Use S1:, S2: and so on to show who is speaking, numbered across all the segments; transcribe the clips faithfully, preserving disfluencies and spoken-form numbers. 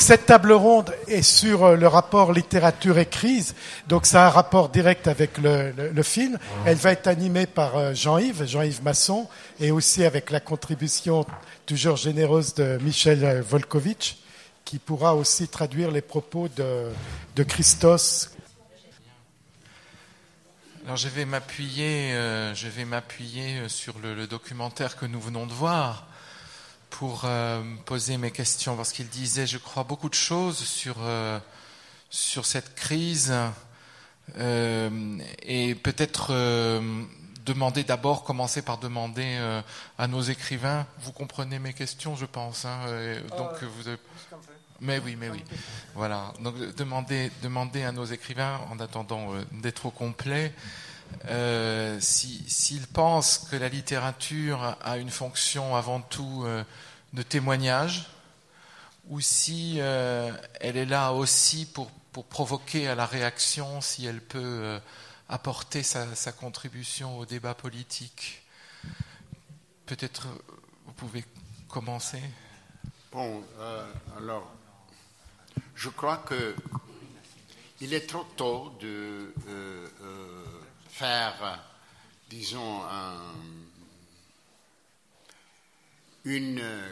S1: cette table ronde est sur le rapport littérature et crise, donc ça a un rapport direct avec le, le, le film. Elle va être animée par Jean-Yves, Jean-Yves Masson, et aussi avec la contribution toujours généreuse de Michel Volkovitch, qui pourra aussi traduire les propos de, de Christos.
S2: Alors je vais m'appuyer, euh, je vais m'appuyer sur le, le documentaire que nous venons de voir pour euh, poser mes questions, parce qu'il disait, je crois, beaucoup de choses sur euh, sur cette crise, euh, et peut-être euh, demander d'abord, commencer par demander euh, à nos écrivains. Vous comprenez mes questions, je pense. Hein, et donc euh, vous. Avez... Mais oui, mais oui. Voilà. Donc demander, demander à nos écrivains, en attendant euh, d'être au complet, euh, si, s'ils pensent que la littérature a une fonction avant tout euh, de témoignage, ou si euh, elle est là aussi pour, pour provoquer à la réaction, si elle peut euh, apporter sa, sa contribution au débat politique. Peut-être vous pouvez commencer.
S3: Bon, euh, alors, je crois que il est trop tôt de euh, euh, faire, disons, un, une euh,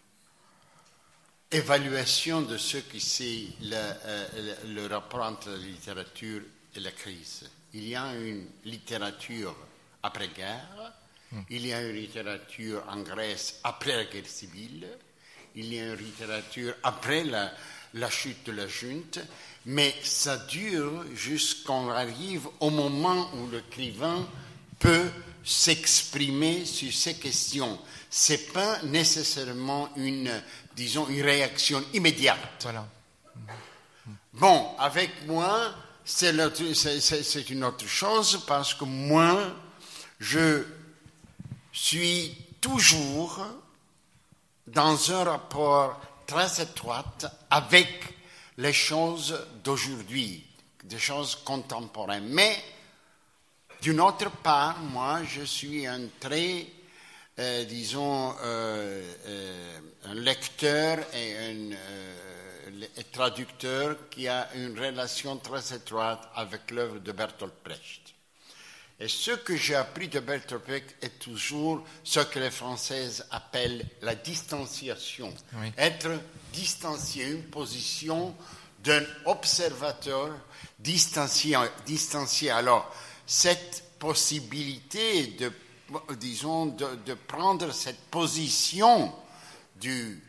S3: évaluation de ce que c'est le, euh, le, le rapport entre la littérature et la crise. Il y a une littérature après-guerre, mmh. il y a une littérature en Grèce après la guerre civile, il y a une littérature après la, la chute de la junte, mais ça dure jusqu'on arrive au moment où l'écrivain peut s'exprimer sur ces questions. Ce n'est pas nécessairement une, disons, une réaction immédiate.
S2: Voilà.
S3: Bon, avec moi, c'est, le, c'est, c'est, c'est une autre chose, parce que moi, je suis toujours dans un rapport très étroit avec les choses d'aujourd'hui, des choses contemporaines. Mais, d'une autre part, moi, je suis un très, euh, disons, euh, euh, un lecteur et un euh, traducteur qui a une relation très étroite avec l'œuvre de Bertolt Brecht. Et ce que j'ai appris de Bertolt Brecht est toujours ce que les Françaises appellent la distanciation.
S2: Oui.
S3: Être distancié, une position d'un observateur distancié. distancié. Alors, cette possibilité de, disons, de, de prendre cette position du,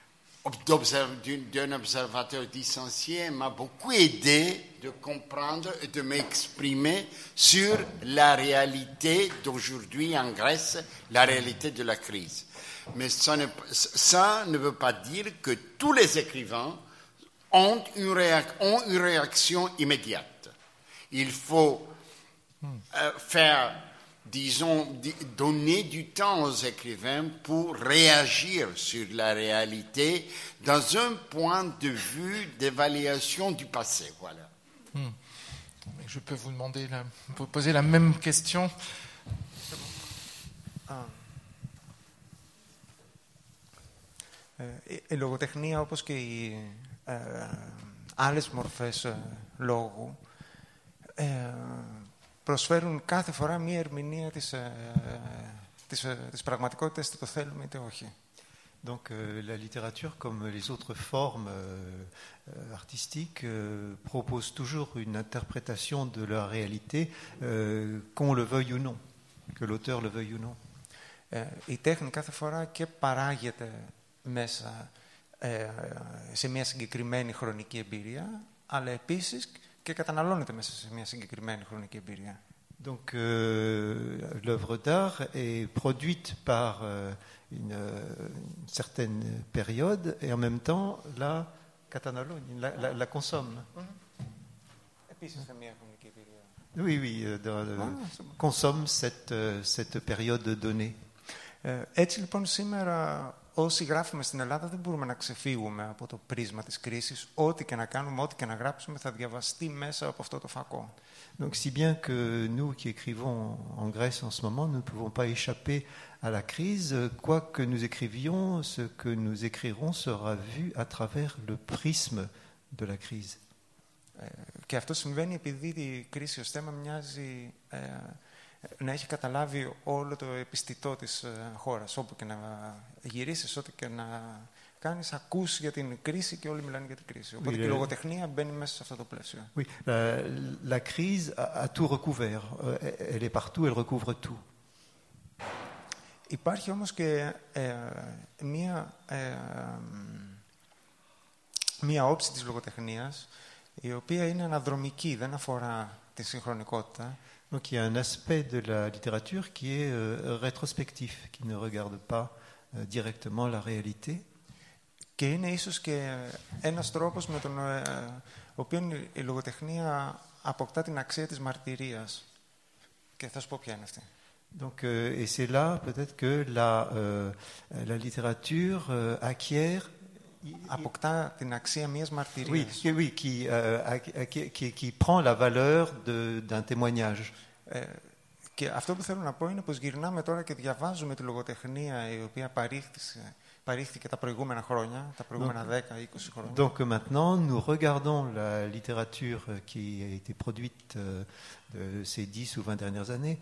S3: d'un observateur distancié m'a beaucoup aidé de comprendre et de m'exprimer sur la réalité d'aujourd'hui en Grèce, la réalité de la crise. Mais ça ne, ça ne veut pas dire que tous les écrivains ont une, réac- ont une réaction immédiate. Il faut euh, faire, disons, di- donner du temps aux écrivains pour réagir sur la réalité dans un point de vue d'évaluation du passé. Voilà.
S2: Hmm. Je peux vous demander, la, vous poser la même question.
S4: Ah. Η λογοτεχνία, όπως και οι ε, άλλες μορφές ε, λόγου, ε, προσφέρουν κάθε φορά μία ερμηνεία της, ε, της, ε, της πραγματικότητας, είτε το θέλουμε είτε όχι.
S5: Donc euh, la littérature, comme les autres formes euh, artistiques, euh, propose toujours une interprétation de la réalité, euh, qu'on le veuille ou non, que l'auteur le veuille ou non.
S4: Ε, η τέχνη κάθε φορά και παράγεται μέσα ε, σε μια συγκεκριμένη χρονική εμπειρία, αλλά επίσης και καταναλώνεται μέσα σε μια συγκεκριμένη χρονική εμπειρία.
S5: Donc euh, l'œuvre d'art est produite par euh, une, une certaine période et en même temps la καταναλώνει, la, la, la consomme.
S4: Επίσης σε μια χρονική εμπειρία.
S5: Oui, oui, euh, dans, ah, consomme cette, euh, cette période donnée.
S4: Ε, έτσι λοιπόν σήμερα όσοι γράφουμε στην Ελλάδα δεν μπορούμε να ξεφύγουμε από το πρίσμα της κρίσης. Ό,τι και να κάνουμε, ό,τι και να γράψουμε θα διαβαστεί μέσα από αυτό το φακό.
S5: Donc si bien que nous qui écrivons en Grèce en ce moment, nous ne pouvons pas échapper à la crise, quoi que nous écrivions, ce que nous écrirons sera vu à travers le prisme de la crise.
S4: Και αυτό συμβαίνει επειδή η κρίση ως θέμα μοιάζει ε, να έχει καταλάβει όλο το επιστητό της ε, χώρας. Όπου και να γυρίσεις, ό,τι και να κάνεις, ακούς για την κρίση και όλοι μιλάνε για την κρίση. Οπότε oui, και η λογοτεχνία μπαίνει μέσα σε αυτό το πλαίσιο.
S5: Oui, la, la crise a, a tout recouvert. Elle est partout, elle recouvre tout.
S4: Υπάρχει όμως και ε, μία, ε, μία όψη της λογοτεχνίας η οποία είναι αναδρομική, δεν αφορά τη συγχρονικότητα.
S5: Donc il y a un aspect de la littérature qui est euh, rétrospectif, qui ne regarde pas euh, directement la réalité.
S4: Και είναι ίσως και ένας τρόπος με τον ε, οποίο η λογοτεχνία αποκτά την αξία της μαρτυρίας. Και θα σου πω ποια είναι αυτή.
S5: Donc, euh, et c'est là peut-être que la, euh, la littérature euh, acquiert
S4: αποκτά την αξία μιας μαρτυρίας.
S5: Oui, oui, qui, euh, qui, qui, qui prend la valeur de, d'un témoignage.
S4: Ε, και αυτό που θέλω να πω είναι πως γυρνάμε τώρα και διαβάζουμε τη λογοτεχνία η οποία παρήχθησε, παρήχθηκε τα προηγούμενα χρόνια, τα προηγούμενα δέκα είκοσι χρόνια.
S5: Donc maintenant, nous regardons la littérature qui a été produite euh, de ces dix ou vingt dernières années.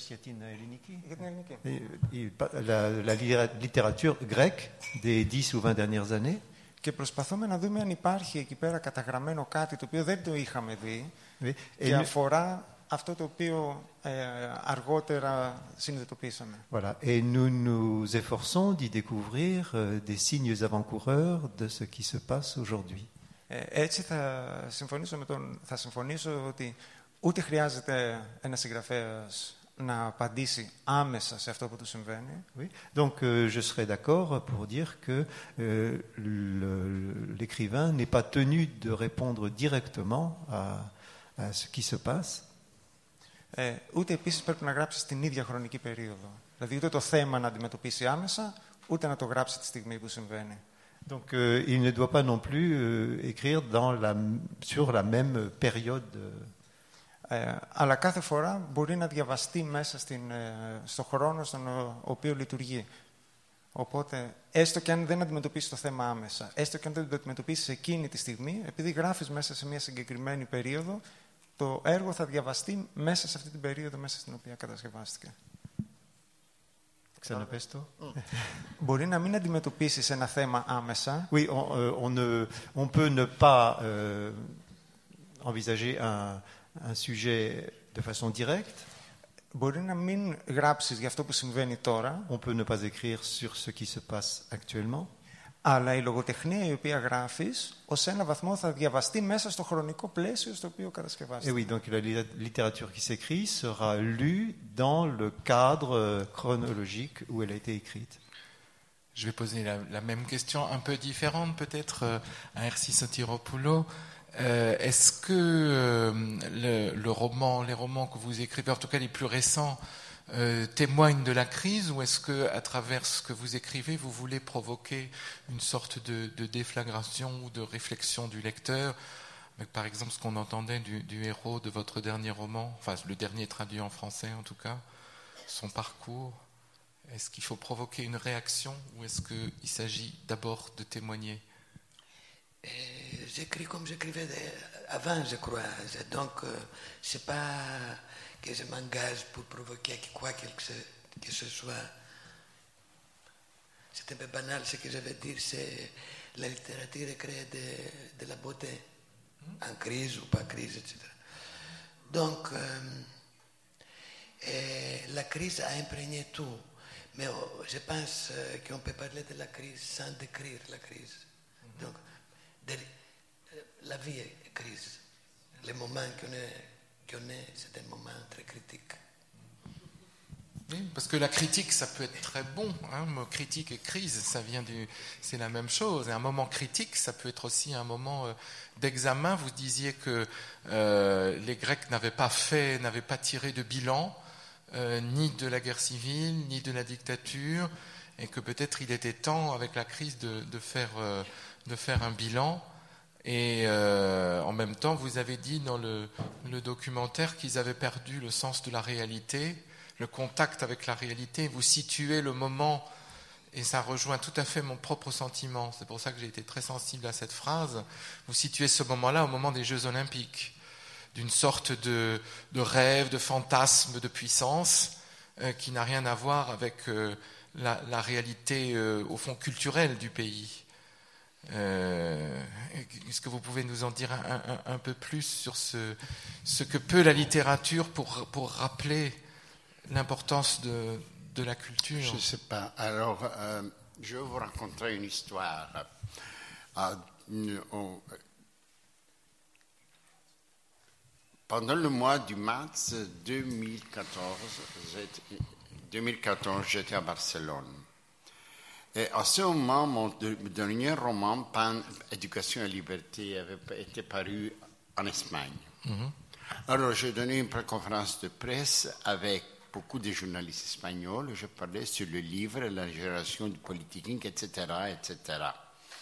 S5: La, la littérature grecque des dix ou vingt dernières années.
S4: Και προσπαθούμε να δούμε αν υπάρχει εκεί πέρα καταγραμμένο κάτι το οποίο δεν το είχαμε δει
S5: oui.
S4: και αφορά αυτό το οποίο ε, αργότερα συνειδητοποίησαμε.
S5: Voilà. Et nous nous efforçons d'y découvrir euh, des signes avant-coureurs de ce qui se passe aujourd'hui.
S4: Ε, έτσι θα συμφωνήσω, με τον, θα συμφωνήσω ότι ούτε χρειάζεται ένας συγγραφέας να απαντήσει άμεσα σε αυτό που του συμβαίνει.
S5: Oui. Donc euh, je serais d'accord pour dire que euh, le, l'écrivain n'est pas tenu de répondre directement à, à ce qui se passe.
S4: Ε, ούτε επίσης πρέπει να γράψει στην ίδια χρονική περίοδο. Δηλαδή ούτε το θέμα να αντιμετωπίσει άμεσα, ούτε να το γράψει τη στιγμή που συμβαίνει.
S5: Donc euh, il ne doit pas non plus euh, écrire dans la, sur la même période.
S4: Ε, αλλά κάθε φορά μπορεί να διαβαστεί μέσα στην, ε, στο χρόνο στον οποίο λειτουργεί. Οπότε, έστω και αν δεν αντιμετωπίσεις το θέμα άμεσα, έστω και αν δεν το αντιμετωπίσεις εκείνη τη στιγμή, επειδή γράφεις μέσα σε μια συγκεκριμένη περίοδο, το έργο θα διαβαστεί μέσα σε αυτή την περίοδο μέσα στην οποία κατασκευάστηκε.
S5: Ξαναπες το.
S4: Μπορεί να μην αντιμετωπίσεις ένα θέμα άμεσα.
S5: Oui, on, euh, on, ne, on peut ne pas euh, envisager un un sujet de façon directe.
S4: Μπορεί να μην γράψεις για αυτό που συμβαίνει τώρα.
S5: On peut ne pas écrire sur ce qui se passe actuellement.
S4: Αλλά η λογοτεχνία η οποία γράφεις, ως ένα βαθμό θα διαβαστεί μέσα στο χρονικό πλαίσιο στο οποίο κατασκευάστηκε.
S5: Et oui, donc la littérature qui s'écrit sera lue dans le cadre chronologique où elle a été écrite.
S2: Je vais poser la, la même question, un peu différente peut-être à Ersi Sotiropoulou. Euh, est-ce que euh, le, le roman, les romans que vous écrivez, en tout cas les plus récents, euh, témoignent de la crise, ou est-ce que, à travers ce que vous écrivez, vous voulez provoquer une sorte de, de déflagration ou de réflexion du lecteur, avec par exemple ce qu'on entendait du, du héros de votre dernier roman, enfin le dernier traduit en français en tout cas, son parcours. Est-ce qu'il faut provoquer une réaction, ou est-ce qu'il s'agit d'abord de témoigner?
S6: Et j'écris comme j'écrivais avant, je crois. Donc, euh, c'est pas que je m'engage pour provoquer quoi que ce, que ce soit. C'est un peu banal ce que je veux dire, c'est la littérature crée de, de la beauté, en crise ou pas crise, et cetera. Donc, euh, et la crise a imprégné tout. Mais oh, je pense euh, qu'on peut parler de la crise sans décrire la crise. Mm-hmm. Donc, de, la vie est crise. Le moment qu'on est, qu'on est, c'est un moment très critique.
S2: Oui, parce que la critique, ça peut être très bon. Hein. Critique et crise, ça vient du, c'est la même chose. Et un moment critique, ça peut être aussi un moment euh, d'examen. Vous disiez que euh, les Grecs n'avaient pas fait, n'avaient pas tiré de bilan, euh, ni de la guerre civile, ni de la dictature. et que peut-être il était temps, avec la crise, de, de, faire, euh, de faire un bilan. Et euh, en même temps, vous avez dit dans le, le documentaire qu'ils avaient perdu le sens de la réalité, le contact avec la réalité. Vous situez le moment, et ça rejoint tout à fait mon propre sentiment. C'est pour ça que j'ai été très sensible à cette phrase. Vous situez ce moment-là au moment des Jeux Olympiques, d'une sorte de, de rêve, de fantasme, de puissance, euh, qui n'a rien à voir avec euh, la, la réalité, euh, au fond, culturelle du pays. Euh, est-ce que vous pouvez nous en dire un, un, un peu plus sur ce, ce que peut la littérature pour, pour rappeler l'importance de, de la culture?
S3: Je ne sais pas. Alors, euh, je vais vous raconter une histoire. Euh, on, pendant le mois du mars deux mille quatorze, deux mille quatorze, j'étais à Barcelone. Et à ce moment, mon dernier roman, Pan, Éducation et Liberté, avait été paru en Espagne. Mm-hmm. Alors, j'ai donné une conférence de presse avec beaucoup de journalistes espagnols. Je parlais sur le livre, la génération du politique, et cetera, et cetera.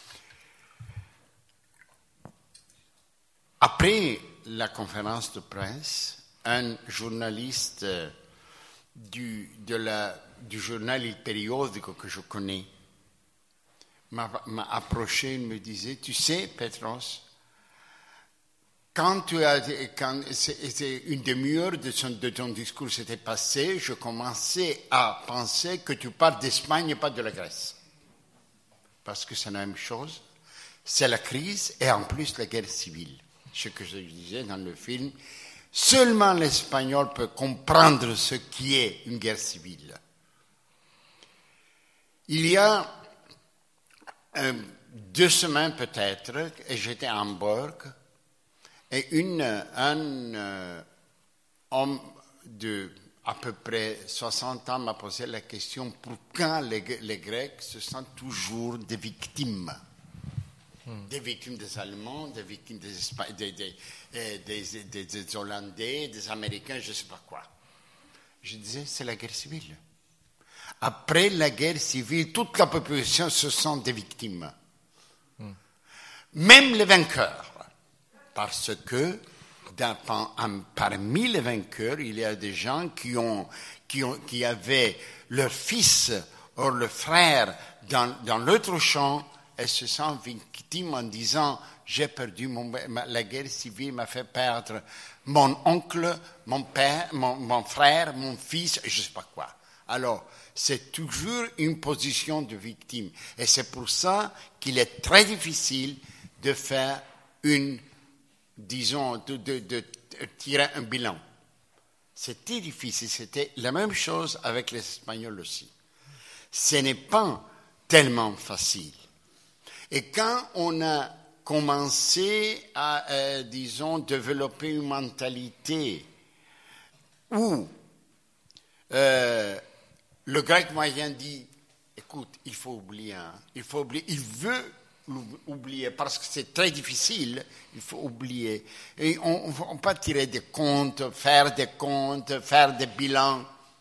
S3: Après la conférence de presse, un journaliste du, de la, du journal Il Periódico que je connais m'a, m'a approché et me disait, tu sais, Petros, quand tu as, quand c'était une demi-heure de, son, de ton discours s'était passé, je commençais à penser que tu parles d'Espagne et pas de la Grèce. Parce que c'est la même chose. C'est la crise et en plus la guerre civile. Ce que je disais dans le film, seulement l'Espagnol peut comprendre ce qui est une guerre civile. Il y a euh, deux semaines peut-être, et j'étais à Hambourg, et une, un euh, homme de à peu près soixante ans m'a posé la question pourquoi les, les Grecs se sentent toujours des victimes. Hmm. Des victimes des Allemands, des victimes des, Espa- des, des, des, des, des, des Hollandais, des Américains, je ne sais pas quoi. Je disais, c'est la guerre civile. Après la guerre civile, toute la population se sent des victimes. Hmm. Même les vainqueurs. Parce que dans, parmi les vainqueurs, il y a des gens qui, ont, qui, ont, qui avaient leur fils ou leur frère dans, dans l'autre champ et se sentent victimes en disant « j'ai perdu, mon, la guerre civile m'a fait perdre mon oncle, mon père, mon, mon frère, mon fils, je ne sais pas quoi ». Alors, c'est toujours une position de victime. Et c'est pour ça qu'il est très difficile de faire une disons, de, de, de tirer un bilan. C'était difficile, c'était la même chose avec les Espagnols aussi. Ce n'est pas tellement facile. Et quand on a commencé à, euh, disons, développer une mentalité où euh, le grec moyen dit, écoute, il faut oublier, hein, il faut oublier, il veut oublier, parce que c'est très difficile, il faut oublier. Et on ne peut pas tirer des comptes, faire des comptes, faire des bilans.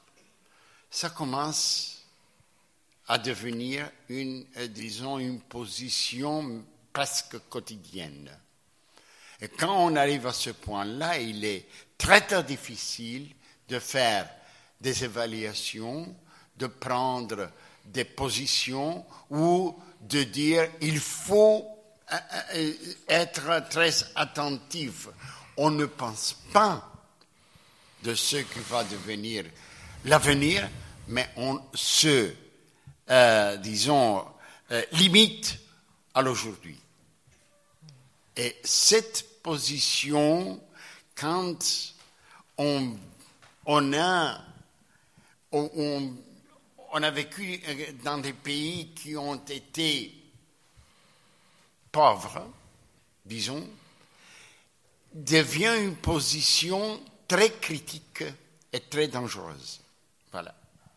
S3: Ça commence à devenir une, disons, une position presque quotidienne. Et quand on arrive à ce point-là, il est très très difficile de faire des évaluations, de prendre des positions ou de dire il faut être très attentif. On ne pense pas de ce qui va devenir l'avenir, mais on se, euh, disons, euh, limite à l'aujourd'hui. Et cette position, quand on, on a, on, on On a vécu dans des pays qui ont été pauvres, disons, devient une position très critique et très dangereuse. Voilà.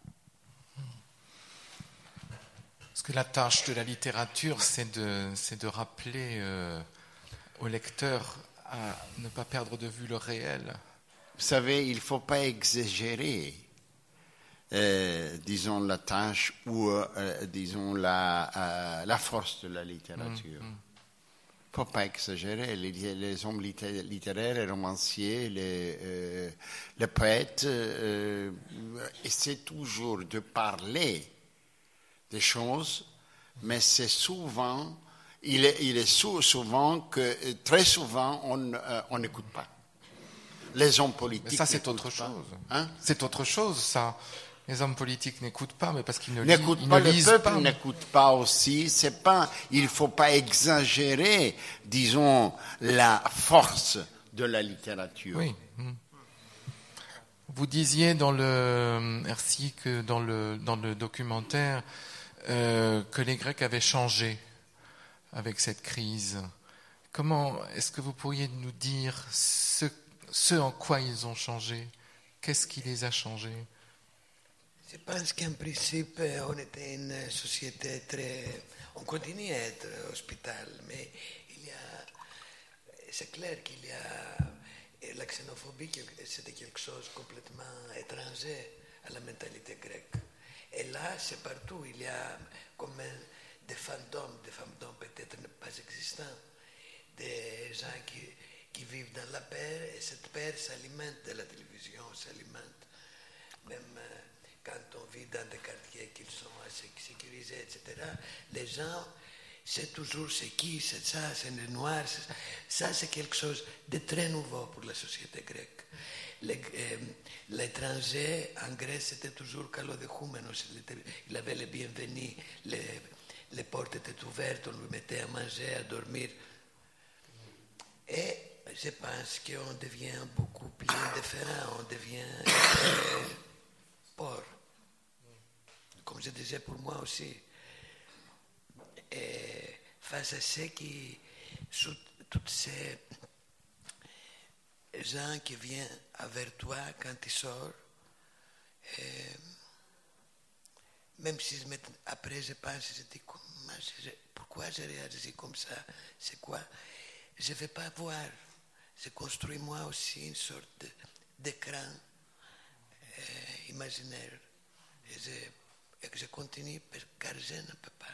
S2: Parce que la tâche de la littérature, c'est de, c'est de rappeler euh, au lecteur à ne pas perdre de vue le réel.
S3: Vous savez, il ne faut pas exagérer euh, disons, la tâche ou, euh, disons, la, euh, la force de la littérature.
S2: Mm, mm.
S3: Faut pas exagérer. Les, les hommes littéraires, les romanciers, les, euh, les poètes euh, essaient toujours de parler des choses, mais c'est souvent, il est, il est souvent que, très souvent, on euh, on n'écoute pas. Les hommes politiques.
S2: Mais ça, c'est autre
S3: pas.
S2: chose.
S3: Hein?
S2: C'est autre chose, ça. Les hommes politiques n'écoutent pas, mais parce qu'ils ne,
S3: N'écoute
S2: li- ils
S3: pas,
S2: ne
S3: le
S2: lisent
S3: peuple
S2: pas.
S3: n'écoute pas aussi. C'est pas, il faut pas exagérer, disons, la force de la littérature.
S2: Oui. Mm. Vous disiez dans le merci que dans le dans le documentaire euh, que les Grecs avaient changé avec cette crise. Comment est-ce que vous pourriez nous dire ce ce en quoi ils ont changé? Qu'est-ce qui les a changés?
S6: Je pense qu'en principe, on était une société très... On continue à être hospitalier, mais il y a... C'est clair qu'il y a... La xénophobie, c'était quelque chose de complètement étranger à la mentalité grecque. Et là, c'est partout. Il y a comme des fantômes, des fantômes peut-être pas existants, des gens qui, qui vivent dans la peur, et cette peur s'alimente de la télévision, s'alimente même... Quand on vit dans des quartiers qui sont assez sécurisés, et cetera, les gens, c'est toujours c'est qui, c'est ça, c'est les noirs. C'est ça, ça c'est quelque chose de très nouveau pour la société grecque. Les, euh, l'étranger en Grèce c'était toujours καλοδεχούμενος. Il avait le bienvenu, les, les portes étaient ouvertes, on lui mettait à manger, à dormir. Et je pense qu'on devient beaucoup plus indifférent, on devient euh, pauvre. Comme je disais pour moi aussi, et face à ceux qui, sous toutes ces gens qui viennent vers toi quand tu sors, et même si je me, après je pense, je dis comment je, pourquoi j'ai réagi comme ça, c'est quoi? Je ne vais pas voir, je construis moi aussi une sorte de, d'écran euh, imaginaire. Et je, et que je continue car je ne peux pas.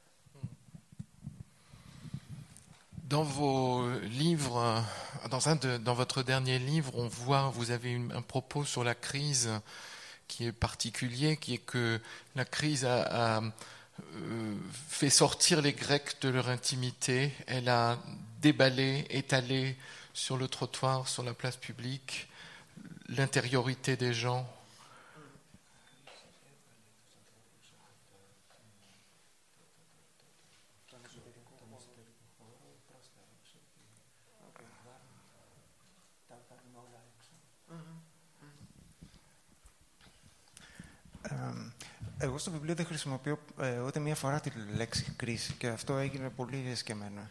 S2: Dans vos livres, dans, un de, dans votre dernier livre, on voit, vous avez une, un propos sur la crise qui est particulier, qui est que la crise a, a euh, fait sortir les Grecs de leur intimité. Elle a déballé, étalé sur le trottoir, sur la place publique, l'intériorité des gens.
S4: Εγώ στο βιβλίο δεν χρησιμοποιώ ε, ούτε μία φορά τη λέξη κρίση και αυτό έγινε πολύ εσκεμμένο.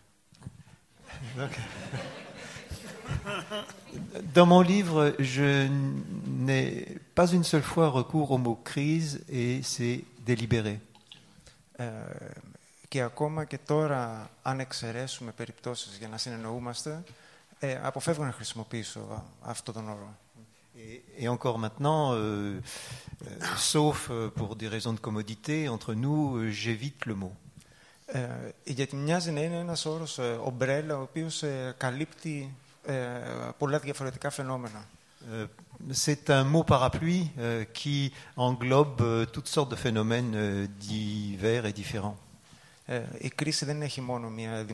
S5: Dans mon livre, je n'ai pas une seule fois recours au mot crise et c'est délibéré.
S4: Ε, και ακόμα και τώρα, αν εξαιρέσουμε περιπτώσεις για να συνεννοούμαστε, ε, αποφεύγω να χρησιμοποιήσω αυτόν τον όρο.
S5: Et, et encore maintenant, euh, euh, sauf pour des raisons de commodité, entre nous, euh, j'évite le mot.
S4: Ε, γιατί μοιάζει να είναι ένας όρος ε, ομπρέλα, ο οποίος ε, καλύπτει ε, πολλά διαφορετικά φαινόμενα.
S5: Euh, c'est un mot parapluie euh, qui englobe euh, toutes sortes de phénomènes euh, divers et différents.
S4: Ε, η κρίση δεν έχει μόνο μια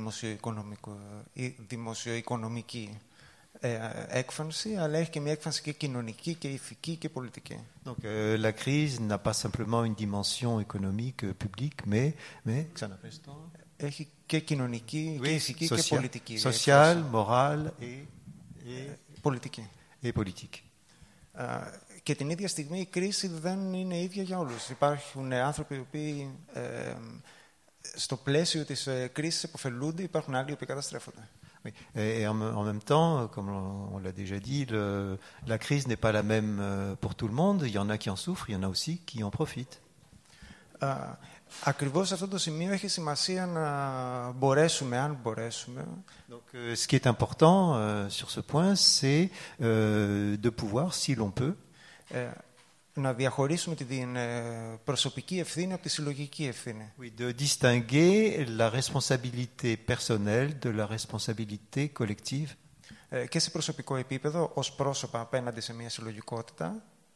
S4: δημοσιοοικονομική έκφανση, αλλά έχει και μια έκφανση και κοινωνική και ηθική και πολιτική.
S5: Donc euh, la crise n'a pas simplement une dimension économique euh, publique, mais mais
S4: έχει και κοινωνική
S5: oui,
S4: και ηθική
S5: social,
S4: και πολιτική.
S5: Social, morale et, et,
S4: πολιτική.
S5: Et politique.
S4: Uh, και την ίδια στιγμή η κρίση δεν είναι ίδια για όλους. Υπάρχουν άνθρωποι οι οποίοι ε, στο πλαίσιο της ε, κρίσης επωφελούνται, υπάρχουν άλλοι οι οποίοι καταστρέφονται.
S5: Oui. Et en, en même temps, comme on, on l'a déjà dit, le, la crise n'est pas la même pour tout le monde. Il y en a qui en souffrent, il y en a aussi qui en profitent.
S4: Uh, ακριβώς σε αυτό το σημείο έχει σημασία να μπορέσουμε, αν μπορέσουμε.
S5: Donc, euh, ce qui est important euh, sur ce point, c'est euh, de pouvoir, si l'on peut,
S4: ε, να διαχωρίσουμε την προσωπική ευθύνη από τη συλλογική ευθύνη.
S5: Oui, de distinguer la responsabilité personnelle de la responsabilité collective.
S4: Και σε προσωπικό επίπεδο, ως πρόσωπα απέναντι σε μια συλλογικότητα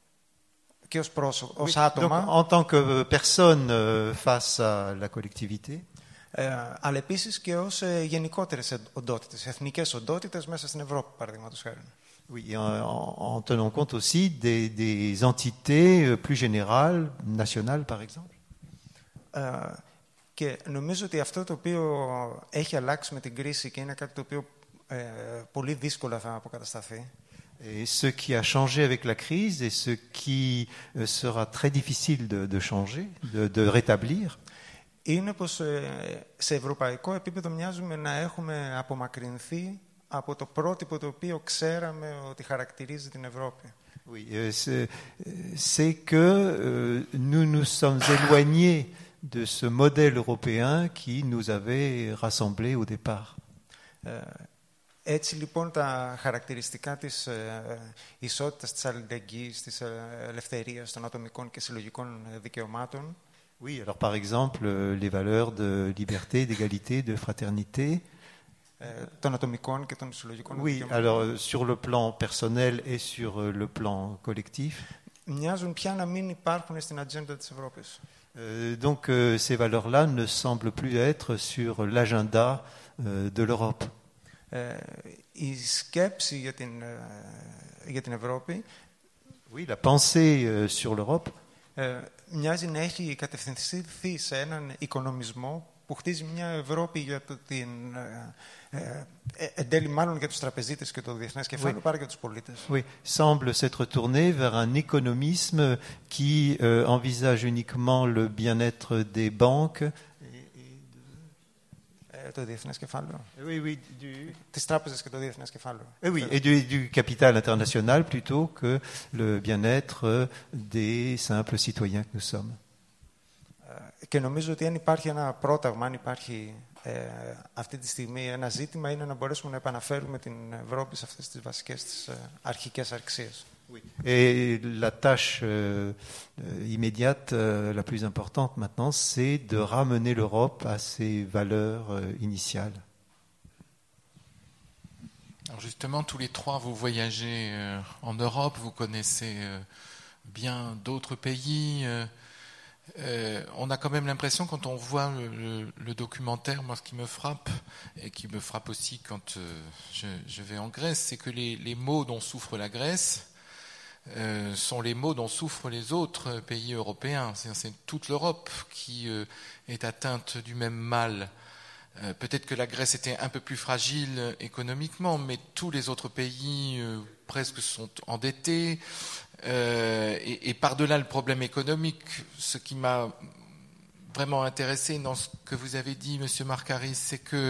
S4: και ως, πρόσωπο, ως
S5: Oui,
S4: άτομα.
S5: donc, en tant que personne face à la collectivité.
S4: Αλλά επίσης και ως γενικότερες οντότητες, εθνικές οντότητες μέσα στην Ευρώπη, παραδείγματος χάρη.
S5: Oui, en, en tenant compte aussi des, des entités plus générales, nationales par exemple.
S4: Uh, και νομίζω ότι αυτό το οποίο έχει αλλάξει με την κρίση και είναι κάτι το οποίο ε, πολύ δύσκολα θα αποκατασταθεί.
S5: Et ce qui a changé avec la crise et ce qui sera très difficile de, de changer, de, de rétablir.
S4: Είναι πως ε, σε ευρωπαϊκό επίπεδο μοιάζουμε να έχουμε απομακρυνθεί από το πρότυπο το οποίο ξέραμε ότι χαρακτηρίζει την Ευρώπη.
S5: Oui, c'est, c'est que euh, nous nous sommes éloignés de ce modèle européen qui nous avait rassemblés au départ.
S4: Ε, έτσι λοιπόν τα χαρακτηριστικά της ε, ισότητας, της αλληλεγγύης, της ελευθερίας των ατομικών και συλλογικών δικαιωμάτων.
S5: Oui, alors par exemple les valeurs de liberté, d'égalité, de fraternité.
S4: Των ατομικών και των συλλογικών
S5: Oui, alors sur le plan personnel et sur le plan collectif.
S4: Μοιάζουν πια να μην υπάρχουν στην ατζέντα της Ευρώπης.
S5: Euh, donc euh, ces valeurs-là ne semblent plus être sur l'agenda euh, de l'Europe.
S4: Ε, η σκέψη για την, για την Ευρώπη,
S5: oui, la pensée euh, sur l'Europe,
S4: ε, μοιάζει να έχει κατευθυνθεί σε έναν οικονομισμό που χτίζει μια Ευρώπη για το, την, ε, ε, εν τέλει μάλλον για τους τραπεζίτες και το διεθνές κεφάλαιο, oui. Παρά για τους πολίτες.
S5: Oui, semble s'être tourné vers un économisme qui euh, envisage uniquement le bien-être des banques.
S4: Το διεθνές κεφάλαιο.
S5: Oui, oui, du...
S4: Τις τράπεζες και το διεθνές κεφάλαιο.
S5: Oui, et du, du capital international plutôt que le bien-être des simples citoyens que nous sommes.
S4: Και νομίζω ότι αν υπάρχει ένα πρόταγμα, αν υπάρχει ε, αυτή τη στιγμή ένα ζήτημα, είναι να μπορέσουμε να επαναφέρουμε την Ευρώπη σε αυτές τις βασικές τις ε, αρχικές αξίες.
S5: Oui. Et la tâche euh, immédiate, euh, la plus importante maintenant, c'est de ramener l'Europe à ses valeurs euh, initiales.
S2: Alors justement, tous les trois, vous voyagez euh, en Europe, vous connaissez euh, bien d'autres pays. Euh, Euh, on a quand même l'impression, quand on voit le, le, le documentaire, moi ce qui me frappe, et qui me frappe aussi quand euh, je, je vais en Grèce, c'est que les, les maux dont souffre la Grèce euh, sont les maux dont souffrent les autres pays européens. C'est-à-dire, c'est toute l'Europe qui euh, est atteinte du même mal. Euh, peut-être que la Grèce était un peu plus fragile économiquement, mais tous les autres pays euh, presque sont endettés. Euh, et, et par-delà le problème économique, ce qui m'a vraiment intéressé dans ce que vous avez dit, Monsieur Markaris, c'est que,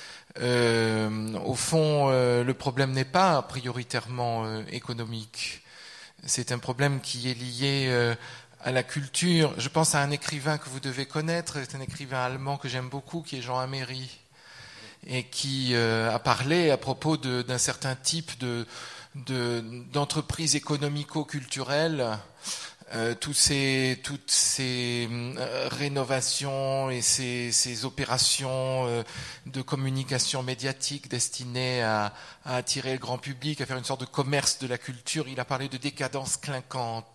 S2: euh, au fond, euh, le problème n'est pas prioritairement euh, économique. C'est un problème qui est lié euh, à la culture. Je pense à un écrivain que vous devez connaître, c'est un écrivain allemand que j'aime beaucoup, qui est Jean Améry, et qui euh, a parlé à propos de, d'un certain type de De, d'entreprises économico-culturelles, euh, tous ces, toutes ces euh, rénovations et ces, ces opérations euh, de communication médiatique destinées à, à attirer le grand public, à faire une sorte de commerce de la culture. Il a parlé de décadence clinquante.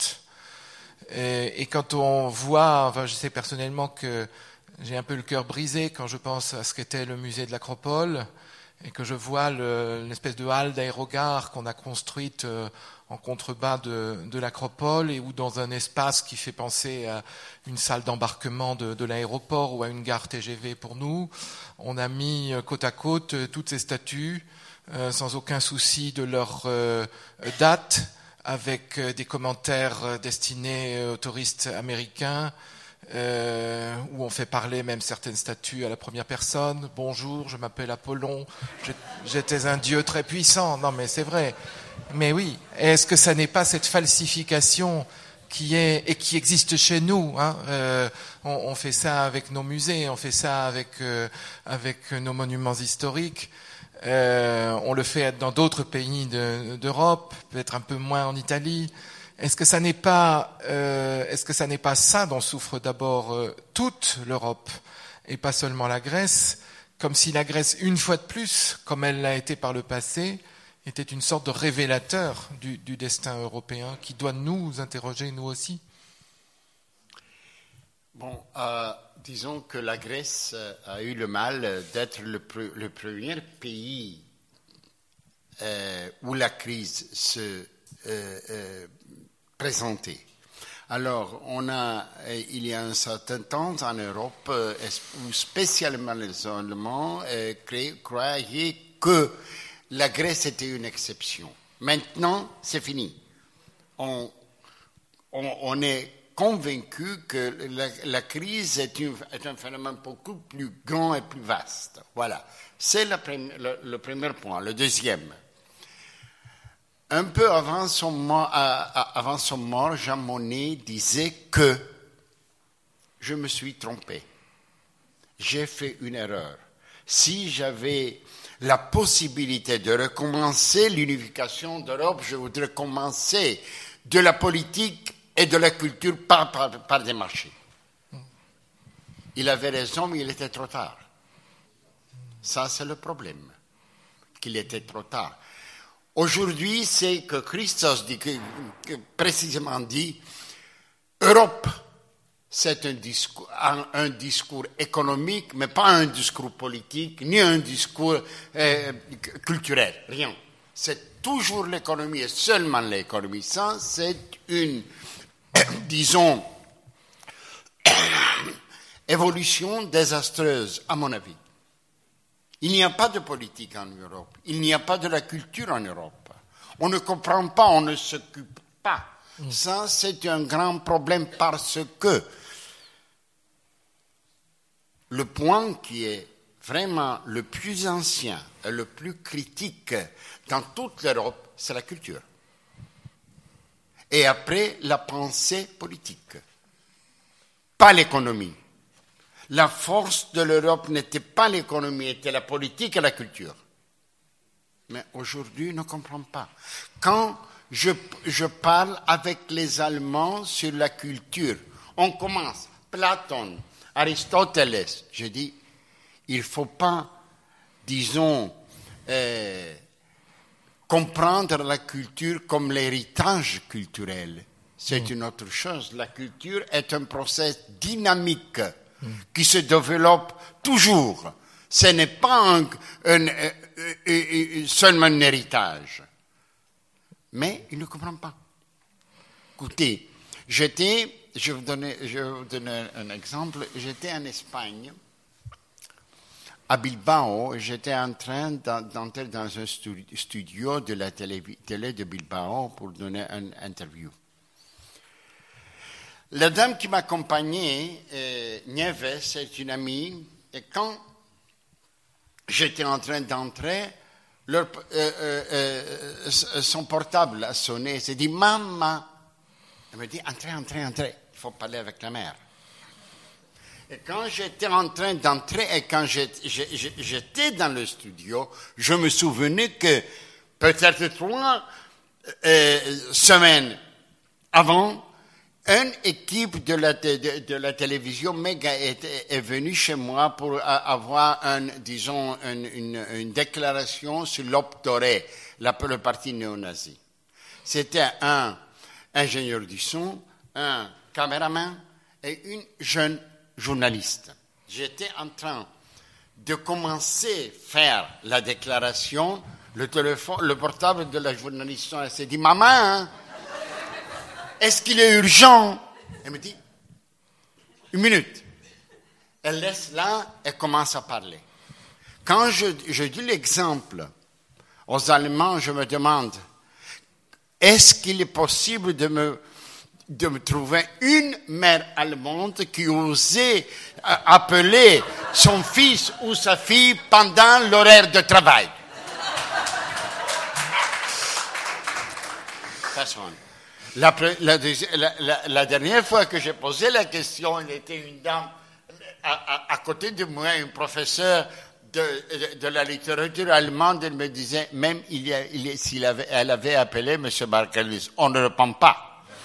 S2: Et, et quand on voit, enfin, je sais personnellement que j'ai un peu le cœur brisé quand je pense à ce qu'était le musée de l'Acropole, et que je vois le, l'espèce de halle d'aérogare qu'on a construite euh, en contrebas de, de l'Acropole, et où dans un espace qui fait penser à une salle d'embarquement de, de l'aéroport ou à une gare T G V pour nous, on a mis côte à côte toutes ces statues euh, sans aucun souci de leur euh, date, avec euh, des commentaires destinés aux touristes américains, Euh, où on fait parler même certaines statues à la première personne. Bonjour, je m'appelle Apollon, je, j'étais un dieu très puissant. Non mais c'est vrai. Mais oui, est-ce que ça n'est pas cette falsification qui est et qui existe chez nous, hein? euh, on, on fait ça avec nos musées, on fait ça avec euh, avec nos monuments historiques. Euh, on le fait dans d'autres pays de, d'Europe, peut-être un peu moins en Italie. Est-ce que ça n'est pas, euh, est-ce que ça n'est pas ça dont souffre d'abord euh, toute l'Europe et pas seulement la Grèce, comme si la Grèce, une fois de plus, comme elle l'a été par le passé, était une sorte de révélateur du, du destin européen qui doit nous interroger, nous aussi?
S3: Bon, euh, disons que la Grèce a eu le mal d'être le, pre- le premier pays euh, où la crise se euh, euh, présentait. Alors, on a, il y a un certain temps en Europe, euh, où spécialement les Allemands euh, cré- croyaient que la Grèce était une exception. Maintenant, c'est fini. On, on, on est convaincu que la, la crise est, une, est un phénomène beaucoup plus grand et plus vaste. Voilà. C'est la premi- le, le premier point. Le deuxième. Un peu avant son mort, avant son mort, Jean Monnet disait que je me suis trompé. J'ai fait une erreur. Si j'avais la possibilité de recommencer l'unification d'Europe, je voudrais commencer de la politique et de la culture par, par, par des marchés. Il avait raison, mais il était trop tard. Ça, c'est le problème, qu'il était trop tard. Aujourd'hui, c'est que Christos dit, que, que précisément dit, Europe, c'est un discours, un, un discours économique, mais pas un discours politique, ni un discours euh, culturel, rien. C'est toujours l'économie et seulement l'économie. Ça, c'est une, disons, évolution désastreuse, à mon avis. Il n'y a pas de politique en Europe. Il n'y a pas de la culture en Europe. On ne comprend pas, on ne s'occupe pas. Mm. Ça, c'est un grand problème parce que le point qui est vraiment le plus ancien et le plus critique dans toute l'Europe, c'est la culture. Et après, la pensée politique, pas l'économie. La force de l'Europe n'était pas l'économie, était la politique et la culture. Mais aujourd'hui, on ne comprend pas. Quand je, je parle avec les Allemands sur la culture, on commence, Platon, Aristoteles, je dis, il ne faut pas, disons, euh, comprendre la culture comme l'héritage culturel. C'est mmh. une autre chose. La culture est un processus dynamique qui se développe toujours. Ce n'est pas un, un, un, un, seulement un héritage. Mais il ne comprend pas. Écoutez, j'étais, je vais vous donner, je vais vous donner un exemple, j'étais en Espagne, à Bilbao, et j'étais en train d'entrer dans un studio de la télé, télé de Bilbao pour donner une interview. La dame qui m'accompagnait, euh, Nieves, c'est une amie, et quand j'étais en train d'entrer, leur, euh, euh, euh, son portable a sonné, elle s'est dit « Maman !» Elle me dit « Entrez, entrez, entrez, il faut parler avec la mère. » Et quand j'étais en train d'entrer et quand j'étais dans le studio, je me souvenais que peut-être trois euh, semaines avant, une équipe de la, de, de la télévision méga est, est venue chez moi pour avoir, un, disons, une, une, une déclaration sur l'Optoré, le parti néo-nazi. C'était un ingénieur du son, un caméraman et une jeune journaliste. J'étais en train de commencer à faire la déclaration. Le téléphone, le portable de la journaliste s'est dit « Maman, hein, est-ce qu'il est urgent ?» Elle me dit « Une minute. » Elle laisse là et commence à parler. Quand je, je dis l'exemple aux Allemands, je me demande « Est-ce qu'il est possible de me, de me trouver une mère allemande qui osait appeler son fils ou sa fille pendant l'horaire de travail ?» Personne. La, la, la, la dernière fois que j'ai posé la question, il était une dame à, à, à côté de moi, un professeur de, de, de la littérature allemande. Elle me disait, même il y a, il y a, s'il avait, elle avait appelé M. Barkelis, on ne répond pas.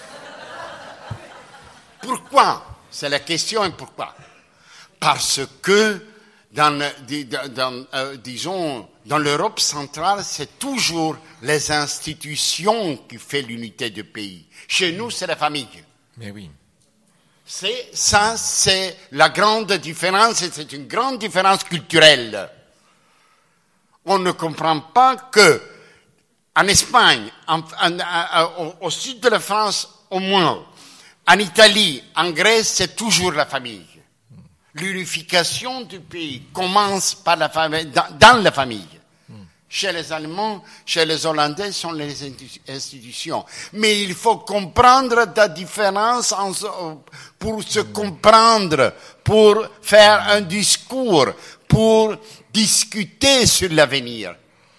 S3: pourquoi? C'est la question, et pourquoi? Parce que dans, dans euh, disons, dans l'Europe centrale, c'est toujours les institutions qui font l'unité du pays. Chez nous, c'est la famille.
S2: Mais oui.
S3: C'est, ça, c'est la grande différence, et c'est une grande différence culturelle. On ne comprend pas que, en Espagne, en, en, en, au, au sud de la France, au moins, en Italie, en Grèce, c'est toujours la famille. L'unification du pays commence par la famille, dans, dans la famille. Chez les Allemands, chez les Hollandais, sont les institutions. Mais il faut comprendre la différence en, pour se comprendre, pour faire un discours, pour discuter sur l'avenir.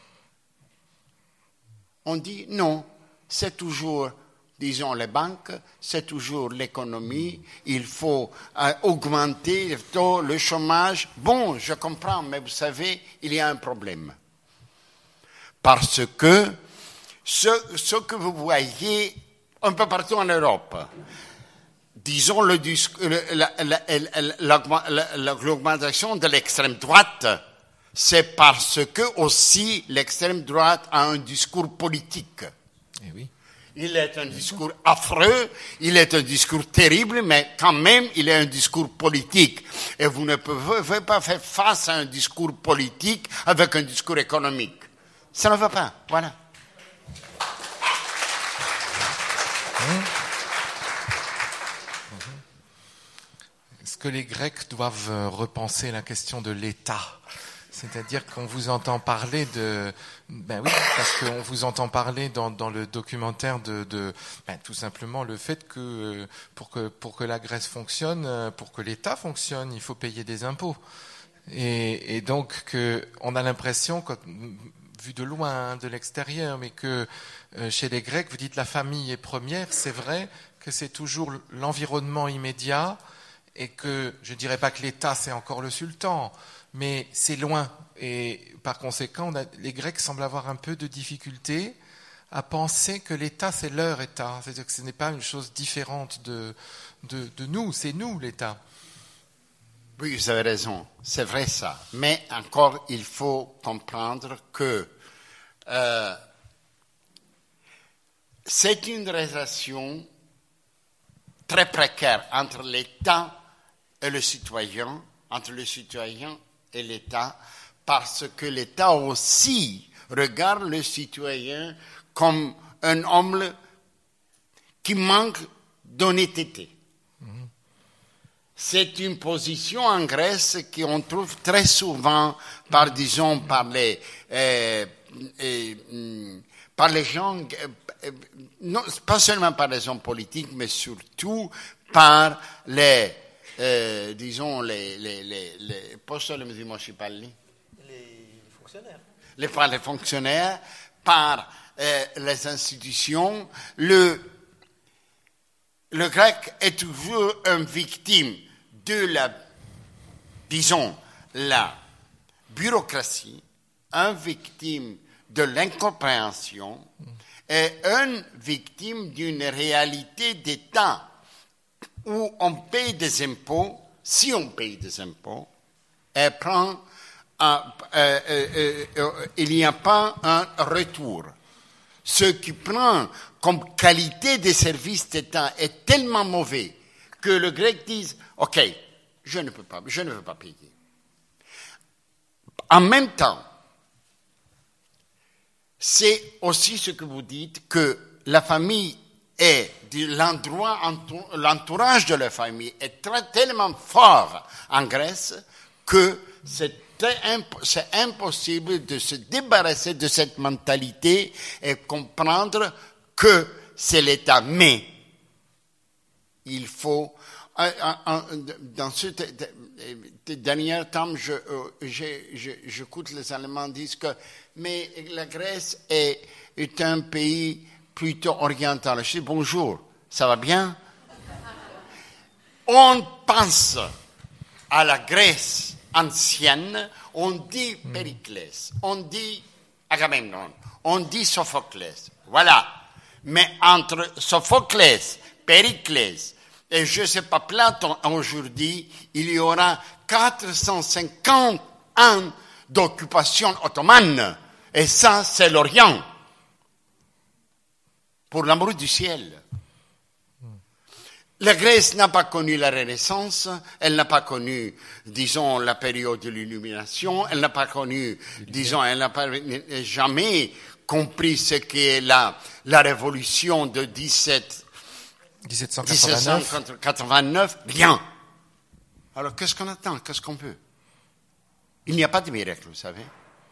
S3: On dit non, c'est toujours, disons, les banques, c'est toujours l'économie, il faut euh, augmenter le taux, le chômage. Bon, je comprends, mais vous savez, il y a un problème. Parce que ce, ce que vous voyez un peu partout en Europe, disons le, la, la, la, l'augmentation de l'extrême droite, c'est parce que aussi l'extrême droite a un discours politique.
S2: Eh oui.
S3: Il est un discours affreux, il est un discours terrible, mais quand même, il est un discours politique. Et vous ne pouvez pas faire face à un discours politique avec un discours économique. Ça ne va pas, voilà.
S2: Est-ce que les Grecs doivent repenser la question de l'État ? C'est-à-dire qu'on vous entend parler de... Ben oui, parce qu'on vous entend parler dans, dans le documentaire de, de ben, tout simplement le fait que pour, que pour que la Grèce fonctionne, pour que l'État fonctionne, il faut payer des impôts. Et, et donc, que, on a l'impression... Quand, vu de loin, de l'extérieur, mais que euh, chez les Grecs, vous dites la famille est première, c'est vrai que c'est toujours l'environnement immédiat et que, je ne dirais pas que l'État c'est encore le sultan, mais c'est loin. Et par conséquent, on a, les Grecs semblent avoir un peu de difficulté à penser que l'État c'est leur État, c'est-à-dire que ce n'est pas une chose différente de, de, de nous, c'est nous l'État.
S3: Oui, vous avez raison, c'est vrai ça. Mais encore, il faut comprendre que euh, c'est une relation très précaire entre l'État et le citoyen, entre le citoyen et l'État, parce que l'État aussi regarde le citoyen comme un homme qui manque d'honnêteté. C'est une position en Grèce qu'on trouve très souvent par, disons, par les, euh, euh, par les gens, euh, non, pas seulement par les hommes politiques, mais surtout par les, euh, disons, les, les, les, les, pas seulement les municipalités,
S6: Les fonctionnaires.
S3: Les, par les fonctionnaires, par euh, les institutions. Le, le grec est toujours une victime de la, disons, la bureaucratie, une victime de l'incompréhension et une victime d'une réalité d'État où on paye des impôts, si on paye des impôts, et prend, un, euh, euh, euh, il n'y a pas un retour. Ce qui prend comme qualité des services d'État est tellement mauvais que le grec dise « Ok, je ne peux pas, je ne veux pas payer. » En même temps, c'est aussi ce que vous dites, que la famille est, l'endroit, l'entourage de la famille est très, tellement fort en Grèce que c'est, c'est impossible de se débarrasser de cette mentalité et comprendre que c'est l'État. Mais il faut... Dans ce dernier temps, je, je, je, j'écoute les Allemands dire que mais la Grèce est, est un pays plutôt oriental. Je dis bonjour, ça va bien? On pense à la Grèce ancienne, on dit Périclès, on dit Agamemnon, on dit Sophoclès. Voilà. Mais entre Sophoclès, Périclès Et je ne sais pas, Platon aujourd'hui, il y aura quatre cent cinquante ans d'occupation ottomane. Et ça, c'est l'Orient. Pour l'amour du ciel. La Grèce n'a pas connu la Renaissance, elle n'a pas connu, disons, la période de l'Illumination, elle n'a pas connu, disons, elle n'a pas jamais compris ce qu'est la, la révolution de dix-sept
S2: cent quatre-vingt-neuf.
S3: dix-sept cent quatre-vingt-neuf, rien. Alors, qu'est-ce qu'on attend? Qu'est-ce qu'on veut? Il n'y a pas de miracle, vous savez.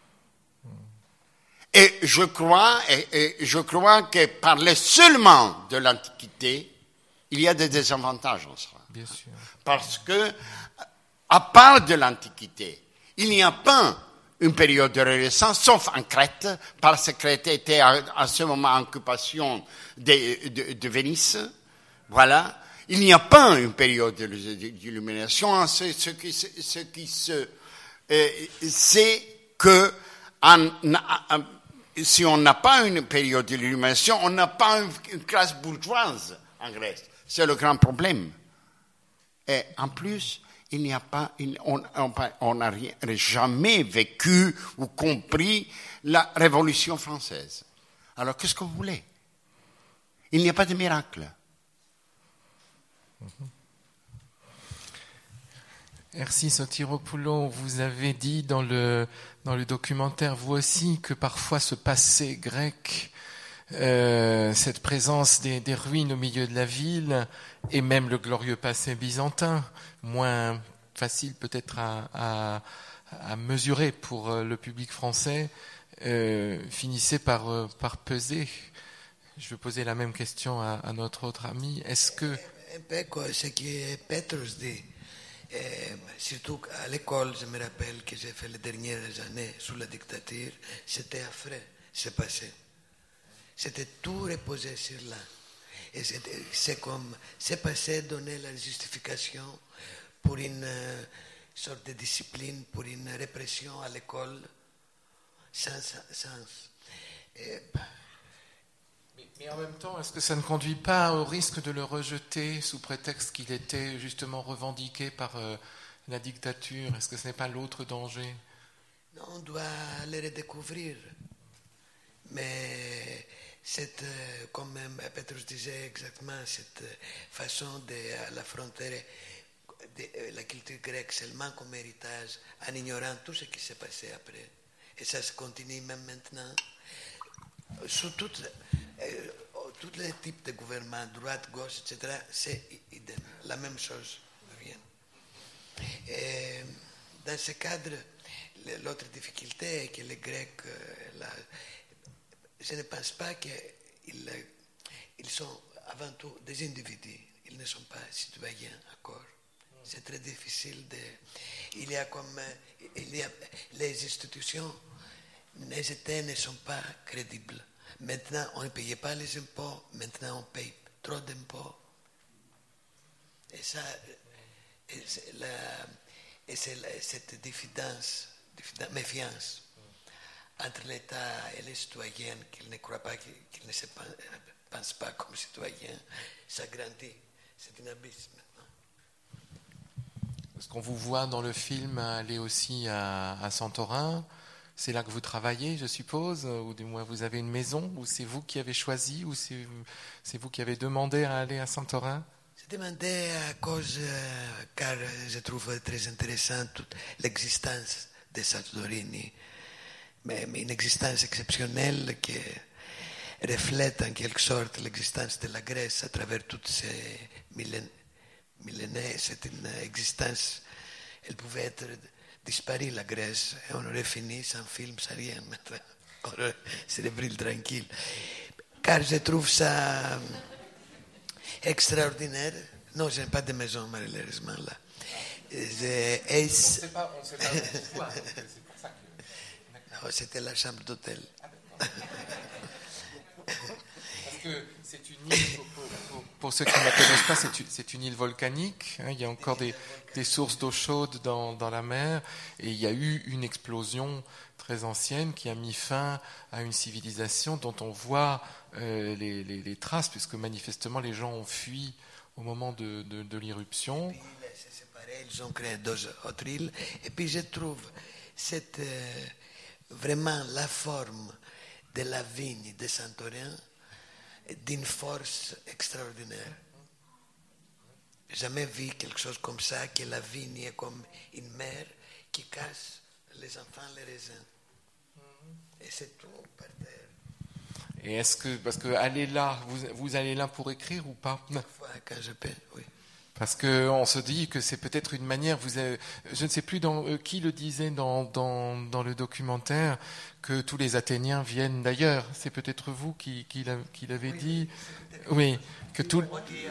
S3: Et je crois, et, et je crois que parler seulement de l'Antiquité, il y a des désavantages en soi.
S2: Bien sûr.
S3: Parce que, à part de l'Antiquité, il n'y a pas une période de Renaissance, sauf en Crète, parce que Crète était à, à ce moment en occupation de, de, de Venise. Voilà. Il n'y a pas une période d'illumination. Ce, ce qui, ce qui se, euh, c'est que en, en, si on n'a pas une période d'illumination, on n'a pas une, une classe bourgeoise en Grèce. C'est le grand problème. Et en plus, il n'y a pas, on n'a jamais vécu ou compris la Révolution française. Alors, qu'est-ce que vous voulez? Il n'y a pas de miracle.
S2: Merci Sotiropoulos. Vous avez dit dans le, dans le documentaire, vous aussi, que parfois ce passé grec, Euh, cette présence des, des ruines au milieu de la ville et même le glorieux passé byzantin, moins facile peut-être à, à, à mesurer pour le public français, euh, finissait par, par peser. Je vais poser la même question à, à notre autre ami. Est-ce que...
S6: Un peu ce que Petros dit, et surtout à l'école, je me rappelle que j'ai fait les dernières années sous la dictature, c'était affreux, c'est passé. C'était tout reposé sur là. Et c'est, c'est comme, c'est passé donner la justification pour une euh, sorte de discipline, pour une répression à l'école, sans sens. Et...
S2: Mais, mais en même temps, est-ce que ça ne conduit pas au risque de le rejeter sous prétexte qu'il était justement revendiqué par euh, la dictature? Est-ce que ce n'est pas l'autre danger?
S6: Non, on doit les redécouvrir. Mais cette, comme Petros disait exactement, cette façon de l'affronter de la culture grecque seulement comme héritage, en ignorant tout ce qui s'est passé après. Et ça se continue même maintenant. Sous toutes, euh, tous les types de gouvernements, droite, gauche, et cetera, c'est idem, la même chose revient. Et dans ce cadre, l'autre difficulté est que les Grecs, la, je ne pense pas qu'ils ils sont avant tout des individus. Ils ne sont pas citoyens encore. C'est très difficile de... Il y a comme... Il y a, les institutions, les États ne sont pas crédibles. Maintenant, on ne payait pas les impôts. Maintenant, on paye trop d'impôts. Et ça... Et c'est, la, et c'est la, cette diffidence, diffidence, méfiance entre l'État et les citoyens, qu'ils ne croient pas, qu'ils ne se pensent pas comme citoyens, ça grandit. C'est un abysme.
S2: Parce qu'on vous voit dans le film aller aussi à, à Santorin. C'est là que vous travaillez, je suppose, ou du moins vous avez une maison, ou c'est vous qui avez choisi, ou c'est, c'est vous qui avez demandé à aller à Santorin?
S6: J'ai demandé à cause, euh, car je trouve très intéressante toute l'existence de Santorini. Mais une existence exceptionnelle qui reflète en quelque sorte l'existence de la Grèce à travers toutes ces millénaires. C'est une existence, elle pouvait être disparue, la Grèce, et on aurait fini sans film, sans rien. On serait brille tranquille. Car je trouve ça extraordinaire. Non, je n'ai pas de maison, malheureusement, là. Je,
S2: on ne sait pas, on ne sait pas pourquoi. C'est pour ça que...
S6: Non, c'était la chambre d'hôtel.
S2: Parce que c'est une île, pour, pour, pour ceux qui ne la connaissent pas, c'est une, c'est une île volcanique. Hein, il y a encore des, des sources d'eau chaude dans, dans la mer. Et il y a eu une explosion très ancienne qui a mis fin à une civilisation dont on voit euh, les, les, les traces, puisque manifestement les gens ont fui au moment de, de, de l'irruption.
S6: Puis c'est séparé, ils ont créé deux autres îles. Et puis je trouve cette, euh, vraiment la forme de la vigne de Santorin d'une force extraordinaire. Jamais vu quelque chose comme ça, que la vigne est comme une mère qui casse les enfants, les raisins. Et c'est tout par terre.
S2: Et est-ce que, parce que aller là, vous, vous allez là pour écrire ou pas?
S6: Parfois, quand je peux, oui.
S2: Parce qu'on se dit que c'est peut-être une manière, vous avez, je ne sais plus dans, euh, qui le disait dans, dans, dans le documentaire, que tous les Athéniens viennent d'ailleurs. C'est peut-être vous qui, qui, l'a, qui l'avez dit. Oui, que tout,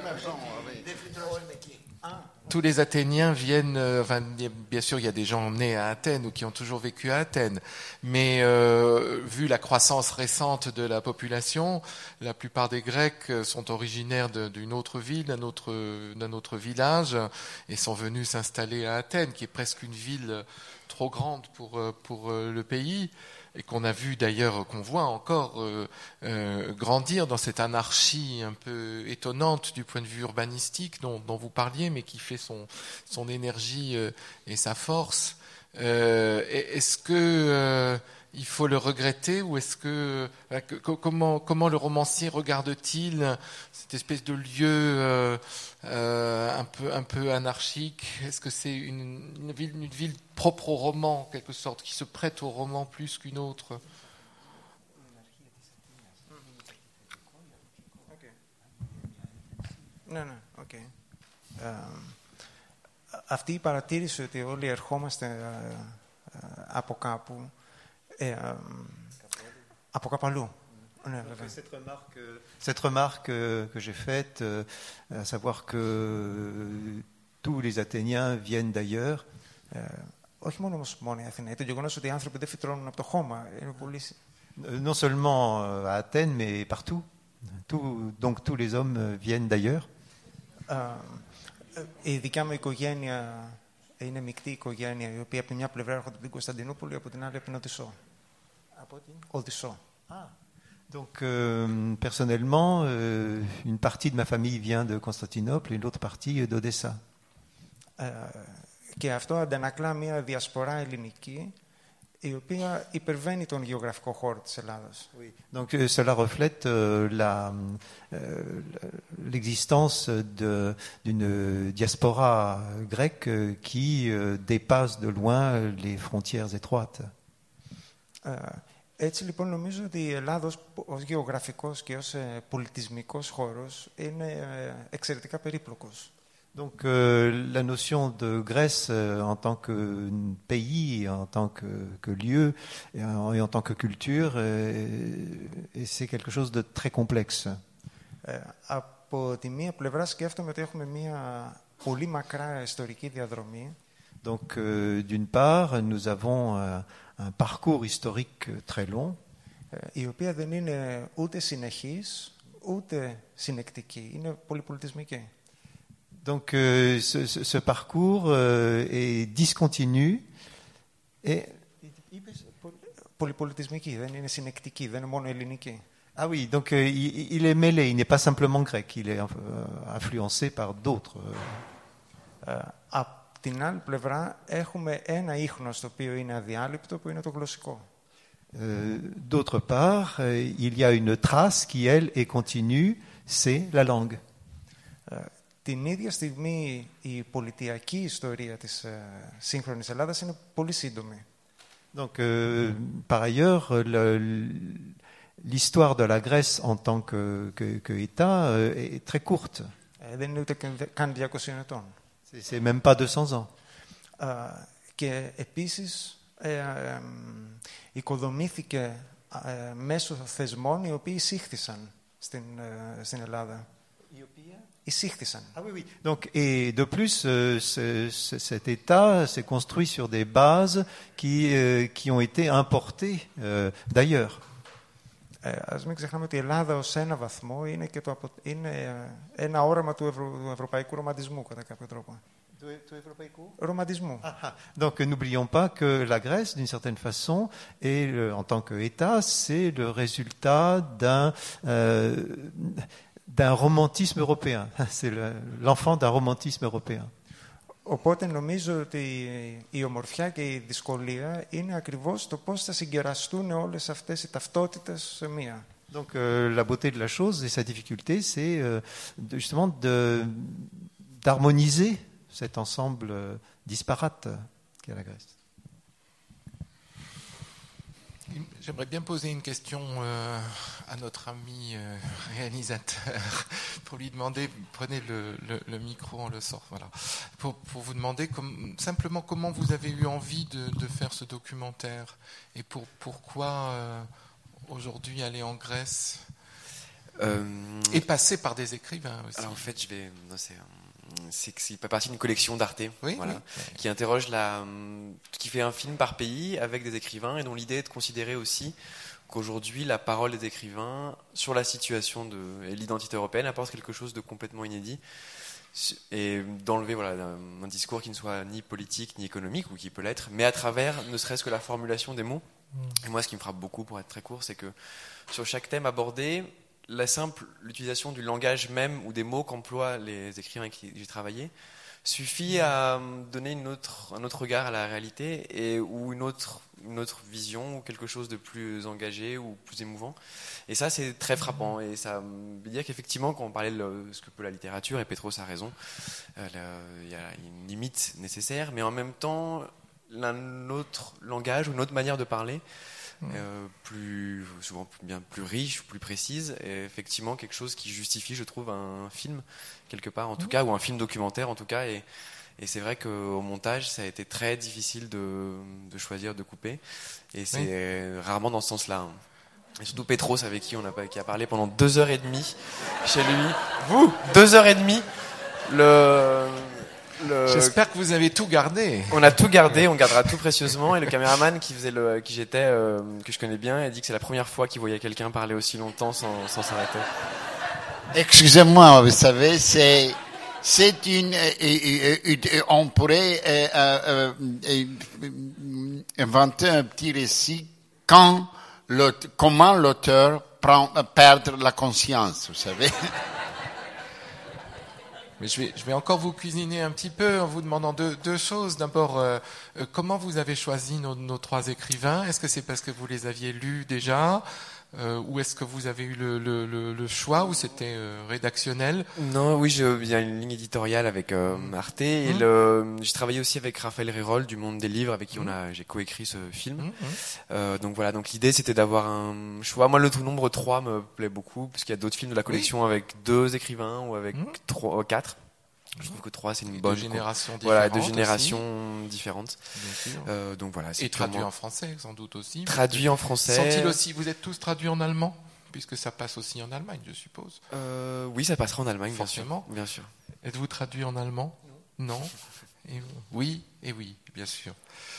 S2: tous les Athéniens viennent, euh, enfin, bien sûr, il y a des gens nés à Athènes ou qui ont toujours vécu à Athènes, mais euh, vu la croissance récente de la population, la plupart des Grecs sont originaires de, d'une autre ville, d'un autre, d'un autre village, et sont venus s'installer à Athènes, qui est presque une ville trop grande pour, pour le pays, et qu'on a vu d'ailleurs, qu'on voit encore euh, euh, grandir dans cette anarchie un peu étonnante du point de vue urbanistique dont, dont vous parliez, mais qui fait son, son énergie euh, et sa force. Euh, est-ce que euh, il faut le regretter ou est-ce que, euh, que comment, comment le romancier regarde-t-il cette espèce de lieu euh, euh, un peu un peu anarchique? Est-ce que c'est une, une ville une ville propre au roman, en quelque sorte, qui se prête au roman plus qu'une autre?
S4: Ναι, ναι, οκ. Okay. Ε, αυτή η παρατήρηση ότι όλοι ερχόμαστε ε, ε, από κάπου, ε, ε, από κάπου αλλού. Ναι,
S5: cette remarque, cette remarque que j'ai faite, à savoir que tous les Athéniens viennent d'ailleurs.
S4: Ε, όχι μόνο όμως μόνο η Αθήνα, το γεγονός ότι οι άνθρωποι δεν φυτρώνουν από το χώμα είναι πολύ...
S5: Non seulement à Athènes, mais partout. Tout, donc tous les hommes viennent d'ailleurs.
S4: Η δικιά μου οικογένεια είναι μεικτή οικογένεια, η οποία από τη μια πλευρά έρχονται από την Κωνσταντινούπολη, από την άλλη από την Οδυσσό. Από την Οδυσσό.
S5: Ah. Donc euh, personnellement, euh, une partie de ma famille vient de Constantinople et l'autre partie d'Odessa.
S4: Ε, και αυτό αντανακλά μια διασπορά ελληνική, η οποία υπερβαίνει τον γεωγραφικό χώρο της Ελλάδας.
S5: Oui. Donc euh, cela reflète euh, la, euh, l'existence de, d'une diaspora grecque euh, qui euh, dépasse de loin les frontières étroites.
S4: Ε, έτσι λοιπόν νομίζω ότι η Ελλάδα ως, ως γεωγραφικός και ως ε, πολιτισμικός χώρος είναι ε, εξαιρετικά περίπλοκος.
S5: Donc euh, la notion de Grèce euh, en tant que pays, en tant que, que lieu et en, et en tant que culture, euh, et c'est quelque chose de très complexe.
S4: Ε, από τη μία πλευρά σκέφτομαι ότι έχουμε μία πολύ μακρά ιστορική διαδρομή.
S5: Donc euh, d'une part, nous avons un, un parcours historique très long,
S4: ε, η οποία δεν είναι ούτε συνεχής, ούτε συνεκτική. Είναι πολυπολιτισμική.
S5: Donc euh, ce, ce, ce parcours euh, est discontinu et
S4: πολυπολιτισμική, δεν είναι συνεκτική, δεν είναι μόνο ελληνική.
S5: Ah oui, donc euh, il, il est mêlé, il n'est pas simplement grec, il est euh, influencé par d'autres.
S4: Ε, απ' την άλλη πλευρά έχουμε ένα ίχνος το οποίο είναι αδιάλειπτο, που είναι το γλωσσικό.
S5: Euh, d'autre part, euh, il y a une trace qui, elle, est continue, c'est la langue.
S4: Ε, την ίδια στιγμή η πολιτιακή ιστορία της ε, σύγχρονης Ελλάδας είναι πολύ σύντομη.
S5: Donc, euh, par ailleurs, le, l'histoire de la Grèce en tant que, que, que État euh, est très courte.
S4: Ε, δεν είναι ούτε καν διακόσια ετών.
S5: C'est, c'est même pas deux cents ans.
S4: Ε, και επίσης ε, ε, οικοδομήθηκε ε, μέσω θεσμών οι οποίοι εισήχθησαν στην, ε, στην Ελλάδα. Εισήχθησαν.
S5: Ah oui, oui. Donc, et de plus, euh, ce, ce, cet État s'est construit sur des bases qui, euh, qui ont été importées euh, d'ailleurs.
S4: Ε, ας μην ξεχνάμε ότι η Ελλάδα ως ένα βαθμό είναι, και το, είναι ε, ένα όραμα του, ευρω, του ευρωπαϊκού ρομαντισμού κατά κάποιο τρόπο. Ρομαντισμού.
S5: Ah, ah. Donc, n'oublions pas que la Grèce, d'une certaine façon, est, le, en tant qu'État, c'est le résultat d'un, euh, d'un romantisme européen. C'est le, l'enfant d'un romantisme européen.
S4: Οπότε νομίζω ότι η ομορφιά και η δυσκολία είναι ακριβώς το πώς θα συγκεραστούν όλες αυτές οι ταυτότητες σε μία.
S5: Donc euh, la beauté de la chose et sa difficulté, c'est euh, de, justement de, d'harmoniser cet ensemble euh, disparate qu'est la Grèce.
S2: J'aimerais bien poser une question euh, à notre ami euh, réalisateur pour lui demander, prenez le, le, le micro, on le sort, voilà, pour, pour vous demander comme, simplement comment vous avez eu envie de, de faire ce documentaire et pour, pourquoi euh, aujourd'hui aller en Grèce
S7: euh,
S2: et passer par des écrivains aussi.
S7: Alors en fait, je vais, non, c'est, c'est que c'est pas partie d'une collection d'Arte,
S2: oui,
S7: voilà,
S2: oui.
S7: qui interroge la, qui fait un film par pays avec des écrivains et dont l'idée est de considérer aussi qu'aujourd'hui la parole des écrivains sur la situation de et l'identité européenne apporte quelque chose de complètement inédit et d'enlever voilà un, un discours qui ne soit ni politique ni économique ou qui peut l'être, mais à travers ne serait-ce que la formulation des mots. Mmh. Et moi, ce qui me frappe beaucoup, pour être très court, c'est que sur chaque thème abordé, la simple l'utilisation du langage même ou des mots qu'emploient les écrivains avec qui j'ai travaillé suffit à donner une autre, un autre regard à la réalité et, ou une autre, une autre vision ou quelque chose de plus engagé ou plus émouvant. Et ça, c'est très frappant. Et ça veut dire qu'effectivement, quand on parlait de ce que peut la littérature, et Petros a raison, il y a une limite nécessaire, mais en même temps, un autre langage ou une autre manière de parler Euh, plus souvent plus, bien plus riche, plus précise, et effectivement quelque chose qui justifie, je trouve, un film quelque part, en tout cas, ou un film documentaire en tout cas. Et, et c'est vrai qu'au montage, ça a été très difficile de, de choisir, de couper, et c'est oui. rarement dans ce sens-là. Hein. Et surtout Petros, avec qui on a qui a parlé pendant deux heures et demie chez lui. Vous, deux heures et demie. Le Le...
S2: J'espère que vous avez tout gardé.
S7: On a tout gardé, on gardera tout précieusement. Et le caméraman qui faisait le, qui j'étais, euh, que je connais bien, a dit que c'est la première fois qu'il voyait quelqu'un parler aussi longtemps sans, sans s'arrêter.
S3: Excusez-moi, vous savez, c'est, c'est une, on pourrait euh, euh, inventer un petit récit quand comment l'auteur prend, perd la conscience, vous savez.
S2: Mais je vais, je vais encore vous cuisiner un petit peu en vous demandant deux, deux choses. D'abord, euh, euh, comment vous avez choisi nos, nos trois écrivains ? Est-ce que c'est parce que vous les aviez lus déjà ? Euh, ou est-ce que vous avez eu le, le, le, le choix ou c'était euh, rédactionnel ?
S7: Non, oui, je, il y a une ligne éditoriale avec euh, Arte. Et mmh. le, j'ai travaillé aussi avec Raphaël Rérol du Monde des Livres, avec qui mmh. on a, j'ai coécrit ce film. Mmh. Euh, donc voilà, donc l'idée c'était d'avoir un choix. Moi, le tout nombre trois me plaît beaucoup, parce qu'il y a d'autres films de la collection oui. avec deux écrivains ou avec mmh. trois, quatre. Je trouve que trois, c'est une bonne
S2: génération différente.
S7: Voilà, deux générations aussi. différentes. Euh, donc voilà. C'est
S2: et traduit en français, sans doute aussi.
S7: Traduit en français.
S2: Sont-ils aussi, vous êtes tous traduits en allemand, puisque ça passe aussi en Allemagne, je suppose.
S7: Euh, oui, ça passera en Allemagne,
S2: forcément.
S7: Bien sûr. Bien sûr.
S2: Êtes-vous traduit en allemand ? Non. Et oui, et oui, bien sûr.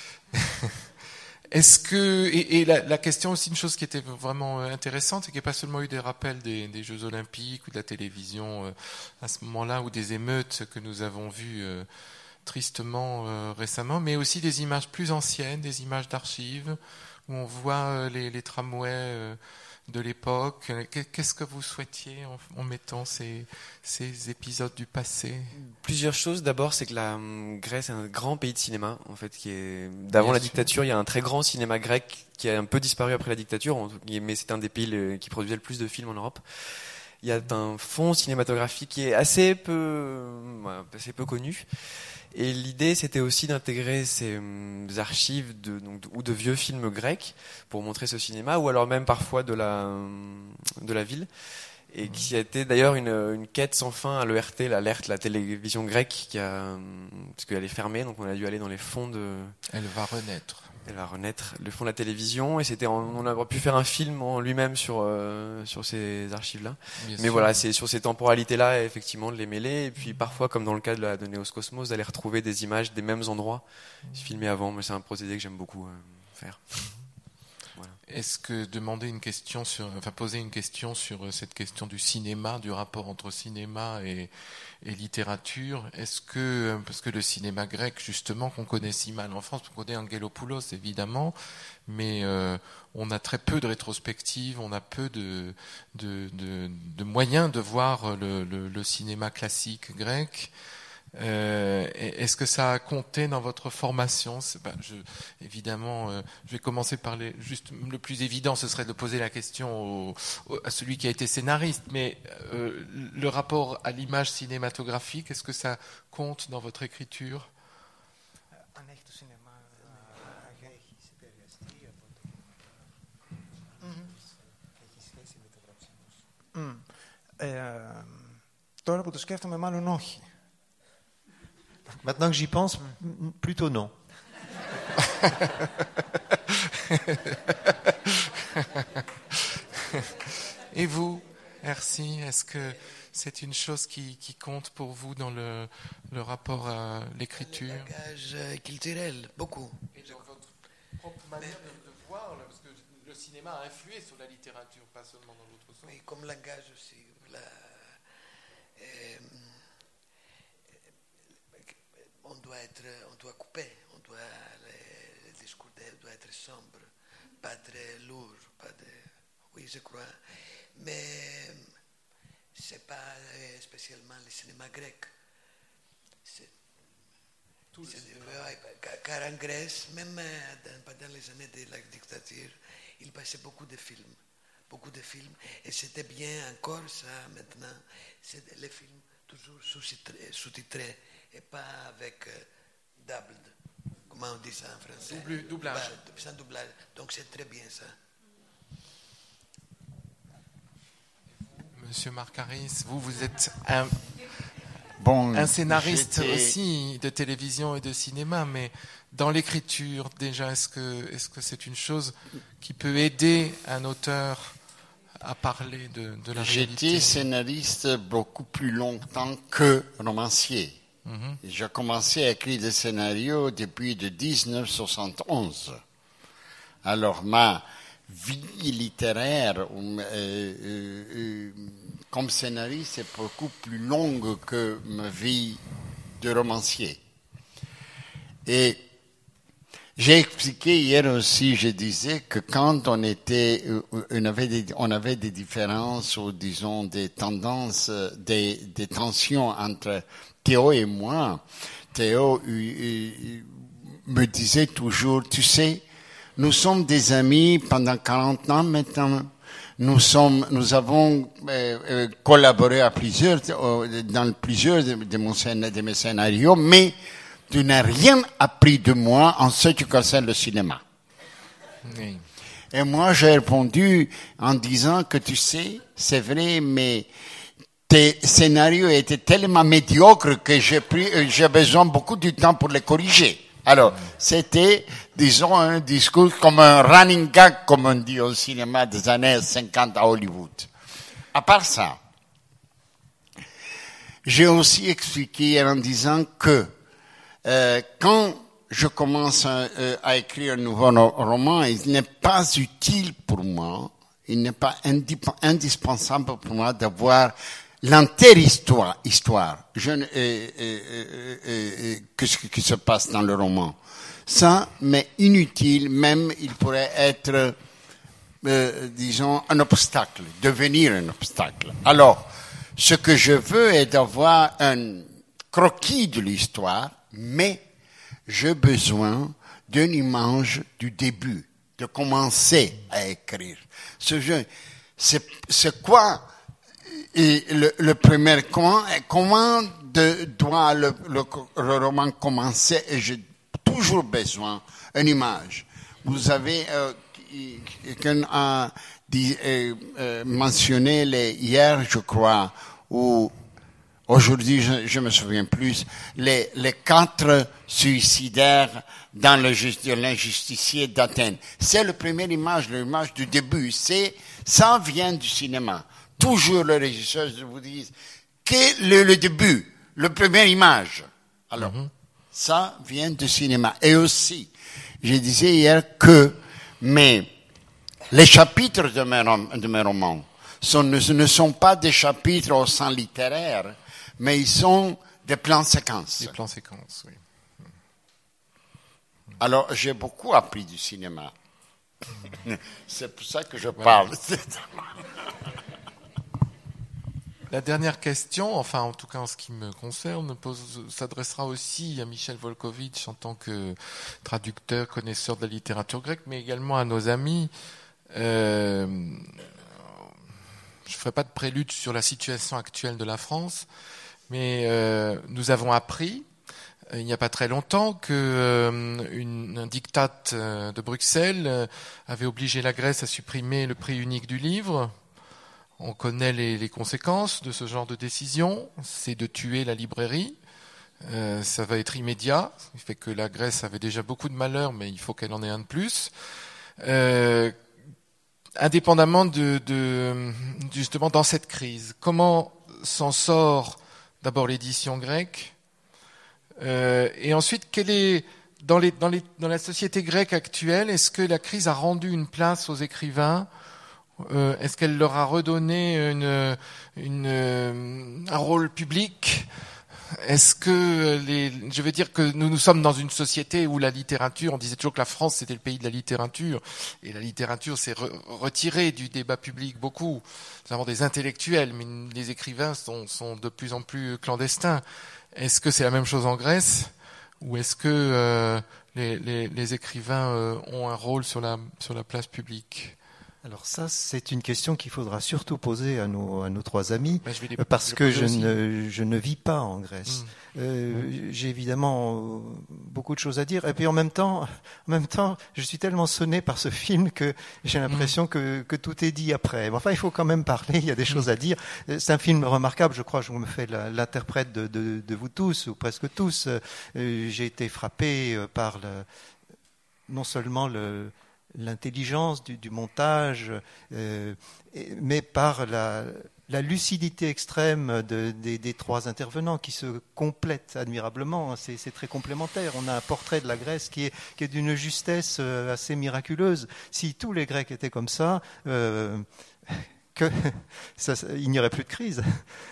S2: Est-ce que et, et la, la question aussi, une chose qui était vraiment intéressante, c'est qu'il n'y a pas seulement eu des rappels des, des Jeux Olympiques ou de la télévision euh, à ce moment-là, ou des émeutes que nous avons vues euh, tristement euh, récemment, mais aussi des images plus anciennes, des images d'archives où on voit euh, les, les tramways euh, de l'époque. Qu'est-ce que vous souhaitiez en, en mettant ces, ces épisodes du passé ?
S7: Plusieurs choses. D'abord, c'est que la Grèce est un grand pays de cinéma, en fait, qui est d'avant Bien la sûr. dictature. Il y a un très grand cinéma grec qui a un peu disparu après la dictature, mais c'est un des pays qui produisait le plus de films en Europe. Il y a un fonds cinématographique qui est assez peu, assez peu connu. Et l'idée, c'était aussi d'intégrer ces archives de, donc, ou de vieux films grecs pour montrer ce cinéma, ou alors même parfois de la, de la ville. Et qui a été d'ailleurs une, une quête sans fin à l'E R T, l'alerte, la télévision grecque, qui a, parce qu'elle est fermée, donc on a dû aller dans les fonds de...
S2: Elle va renaître.
S7: Elle va renaître, le fond de la télévision, et c'était, en, on aurait pu faire un film en lui-même sur euh, sur ces archives-là. Bien Mais sûr. Voilà, c'est sur ces temporalités-là, effectivement, de les mêler, et puis parfois, comme dans le cas de la de Neos Cosmos, d'aller retrouver des images des mêmes endroits filmés avant. Mais c'est un procédé que j'aime beaucoup euh, faire. Voilà.
S2: est-ce que demander une question sur, enfin poser une question sur cette question du cinéma, du rapport entre cinéma et, et littérature, est-ce que, parce que le cinéma grec justement qu'on connaît si mal en France, on connaît Angelopoulos évidemment, mais euh, on a très peu de rétrospectives, on a peu de, de, de, de moyens de voir le, le, le cinéma classique grec. Euh, est-ce que ça a compté dans votre formation? Ben, je, évidemment, euh, je vais commencer par les, juste le plus évident, ce serait de poser la question au, au, à celui qui a été scénariste, mais euh, le rapport à l'image cinématographique, est-ce que ça compte dans votre écriture?
S4: Mm. Ε, τώρα που το σκέφτομαι, μάλλον όχι.
S5: Maintenant que j'y pense, plutôt non.
S2: Et vous, Ersi, est-ce que c'est une chose qui, qui compte pour vous dans le, le rapport à l'écriture?
S6: Le bagage culturel, beaucoup.
S2: Et dans votre propre manière de, de voir, parce que le cinéma a influé sur la littérature, pas seulement dans l'autre sens.
S6: Oui, comme langage aussi. La, euh, on doit être, on doit couper, on doit, le, le discours doit être sombre, pas très lourd, pas de, oui, je crois. Mais c'est pas spécialement le cinéma grec. C'est, Tout c'est, le car en Grèce, même dans, pendant les années de la dictature, il passait beaucoup de films, beaucoup de films, et c'était bien encore ça maintenant. C'est les films toujours sous-titrés, sous-titrés et pas avec euh, doubled, comment on dit ça en français?
S2: Double, doublage.
S6: Bah, sans doublage. Donc c'est très bien ça.
S2: Monsieur Markaris, vous, vous êtes un,
S3: bon,
S2: un scénariste
S3: j'étais...
S2: aussi de télévision et de cinéma, mais dans l'écriture, déjà, est-ce que, est-ce que c'est une chose qui peut aider un auteur à parler de, de la réalité?
S3: J'étais scénariste beaucoup plus longtemps que romancier. Mm-hmm. J'ai commencé à écrire des scénarios depuis de dix-neuf cent soixante et onze. Alors, ma vie littéraire euh, euh, euh, comme scénariste est beaucoup plus longue que ma vie de romancier. Et j'ai expliqué hier aussi, je disais que quand on était, on avait des, on avait des différences ou disons des tendances, des, des tensions entre Théo et moi. Théo me disait toujours, tu sais, nous sommes des amis pendant quarante ans maintenant. Nous sommes, nous avons euh, collaboré à plusieurs, dans plusieurs de, de, mon, de mes scénarios, mais tu n'as rien appris de moi en ce qui concerne le cinéma. Oui. Et moi, j'ai répondu en disant que tu sais, c'est vrai, mais tes scénarios étaient tellement médiocres que j'ai pris, j'ai besoin beaucoup de temps pour les corriger. Alors, c'était, disons, un discours comme un running gag, comme on dit au cinéma des années cinquante à Hollywood. À part ça, j'ai aussi expliqué en disant que euh, quand je commence à, euh, à écrire un nouveau roman, il n'est pas utile pour moi, il n'est pas indip- indispensable pour moi d'avoir l'entière histoire, histoire je, euh, euh, euh, euh, que ce qui se passe dans le roman. Ça m'est inutile, même il pourrait être, euh, disons, un obstacle, devenir un obstacle. Alors, ce que je veux est d'avoir un croquis de l'histoire, mais j'ai besoin d'une image du début, de commencer à écrire. Ce jeu, c'est, c'est quoi et le, le premier comment, comment de, doit le, le, le roman commencer? Et j'ai toujours besoin d'une image. Vous avez, euh, quelqu'un a dit, euh, euh, mentionné les, hier, je crois, ou aujourd'hui, je, je me souviens plus, les, les quatre suicidaires dans le, l'injusticier d'Athènes. C'est la première image, l'image du début. C'est, ça vient du cinéma. Toujours le régisseur vous dit quel est le début, la première image. Alors, mm-hmm. ça vient du cinéma. Et aussi, je disais hier que, mais les chapitres de mes, rom- de mes romans sont, ne, ne sont pas des chapitres au sens littéraire, mais ils sont des plans séquences.
S2: Des plans séquences, oui.
S3: Alors, j'ai beaucoup appris du cinéma. C'est pour ça que je parle.
S2: La dernière question, enfin en tout cas en ce qui me concerne, pose, s'adressera aussi à Michel Volkovitch en tant que traducteur, connaisseur de la littérature grecque, mais également à nos amis. Euh, je ne ferai pas de prélude sur la situation actuelle de la France, mais euh, nous avons appris il n'y a pas très longtemps que euh, une, un diktat euh, de Bruxelles euh, avait obligé la Grèce à supprimer le prix unique du livre. On connaît les, les conséquences de ce genre de décision, c'est de tuer la librairie. Euh, ça va être immédiat, il fait que la Grèce avait déjà beaucoup de malheurs, mais il faut qu'elle en ait un de plus. Euh, indépendamment de, de justement dans cette crise, comment s'en sort d'abord l'édition grecque, euh, et ensuite quelle est dans, les, dans, les, dans la société grecque actuelle, est-ce que la crise a rendu une place aux écrivains? Euh, est-ce qu'elle leur a redonné une, une, un rôle public? Est-ce que les, je veux dire que nous nous sommes dans une société où la littérature, on disait toujours que la France c'était le pays de la littérature, et la littérature s'est re, retirée du débat public beaucoup. Nous avons des intellectuels, mais les écrivains sont, sont de plus en plus clandestins. Est-ce que c'est la même chose en Grèce, ou est-ce que euh, les, les, les écrivains euh, ont un rôle sur la, sur la place publique?
S5: Alors ça, c'est une question qu'il faudra surtout poser à nos, à nos trois amis,
S2: ben, je vais les,
S5: parce que je
S2: aussi.
S5: ne, je ne vis pas en Grèce.
S2: Mmh.
S5: Euh, mmh. J'ai évidemment beaucoup de choses à dire, et puis en même temps, en même temps, je suis tellement sonné par ce film que j'ai l'impression mmh. que, que tout est dit après. Mais enfin, il faut quand même parler, il y a des mmh. choses à dire. C'est un film remarquable, je crois, je me fais la, l'interprète de, de, de vous tous, ou presque tous. Euh, j'ai été frappé par le, non seulement le l'intelligence du, du montage, euh, mais par la, la lucidité extrême de, des, des trois intervenants qui se complètent admirablement. C'est, c'est très complémentaire. On a un portrait de la Grèce qui est, qui est d'une justesse assez miraculeuse. Si tous les Grecs étaient comme ça, euh, que, ça il n'y aurait plus de crise.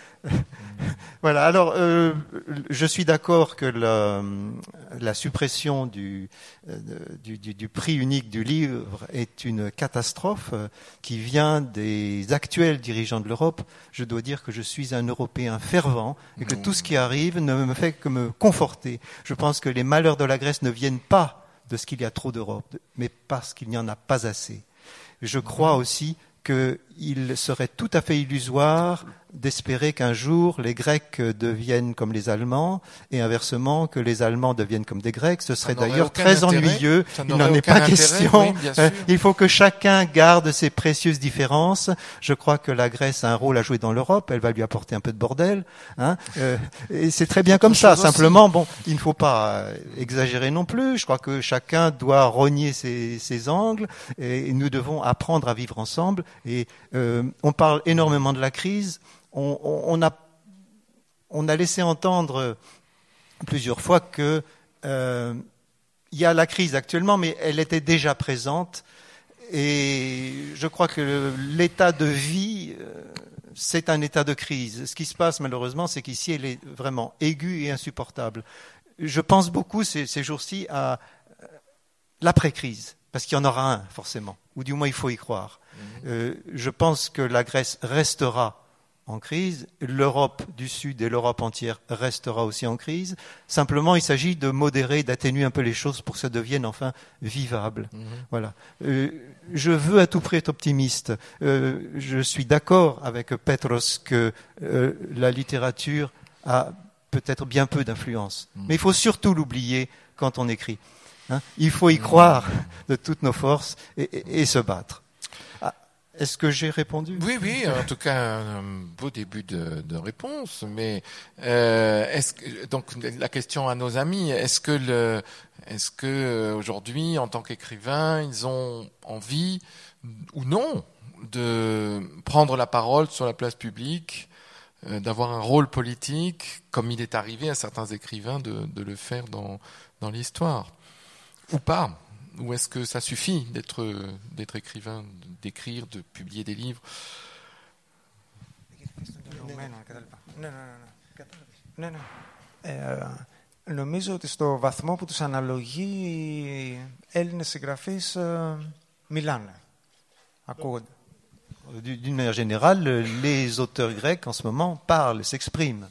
S5: Voilà. Alors, euh, je suis d'accord que la, la suppression du, du, du, du prix unique du livre est une catastrophe qui vient des actuels dirigeants de l'Europe. Je dois dire que je suis un Européen fervent et que tout ce qui arrive ne me fait que me conforter. Je pense que les malheurs de la Grèce ne viennent pas de ce qu'il y a trop d'Europe, mais parce qu'il n'y en a pas assez. Je crois aussi qu'il serait tout à fait illusoire d'espérer qu'un jour les Grecs deviennent comme les Allemands et inversement que les Allemands deviennent comme des Grecs. Ce serait d'ailleurs très intérêt. ennuyeux. Il n'en est pas intérêt. question. Oui, il faut que chacun garde ses précieuses différences. Je crois que la Grèce a un rôle à jouer dans l'Europe. Elle va lui apporter un peu de bordel. Hein euh, et c'est très bien comme ça. Simplement, aussi. bon, il ne faut pas exagérer non plus. Je crois que chacun doit rogner ses, ses angles et nous devons apprendre à vivre ensemble. Et euh, on parle énormément de la crise. On, on, on, a, on a laissé entendre plusieurs fois que euh, il y a la crise actuellement, mais elle était déjà présente. Et je crois que l'état de vie, c'est un état de crise. Ce qui se passe malheureusement, c'est qu'ici, elle est vraiment aiguë et insupportable. Je pense beaucoup ces, ces jours-ci à l'après-crise, parce qu'il y en aura un forcément, ou du moins il faut y croire. Mmh. Euh, je pense que la Grèce restera en crise, l'Europe du Sud et l'Europe entière restera aussi en crise. Simplement, il s'agit de modérer, d'atténuer un peu les choses pour que ça devienne enfin vivable. Mmh. Voilà. Euh, je veux à tout prix être optimiste. Euh, je suis d'accord avec Petros que euh, la littérature a peut-être bien peu d'influence. Mmh. Mais il faut surtout l'oublier quand on écrit. Hein, il faut y croire de toutes nos forces et, et, et se battre. Ah, est-ce que j'ai répondu ?
S2: Oui, oui, en tout cas un beau début de, de réponse. Mais euh, est-ce que, donc la question à nos amis, est-ce que le, est-ce que aujourd'hui, en tant qu'écrivains, ils ont envie ou non de prendre la parole sur la place publique, euh, d'avoir un rôle politique, comme il est arrivé à certains écrivains de, de le faire dans, dans l'histoire ? Ou pas. ou est-ce que ça suffit d'être, d'être écrivain, d'écrire, de publier des livres?
S4: Ναι, ναι, ναι. ναι, ναι. Ε, νομίζω ότι στο βαθμό που τους αναλογεί οι Έλληνες συγγραφείς ε, μιλάνε, ακούγονται.
S5: D'une manière générale, les auteurs grecs en ce moment parlent, s'expriment.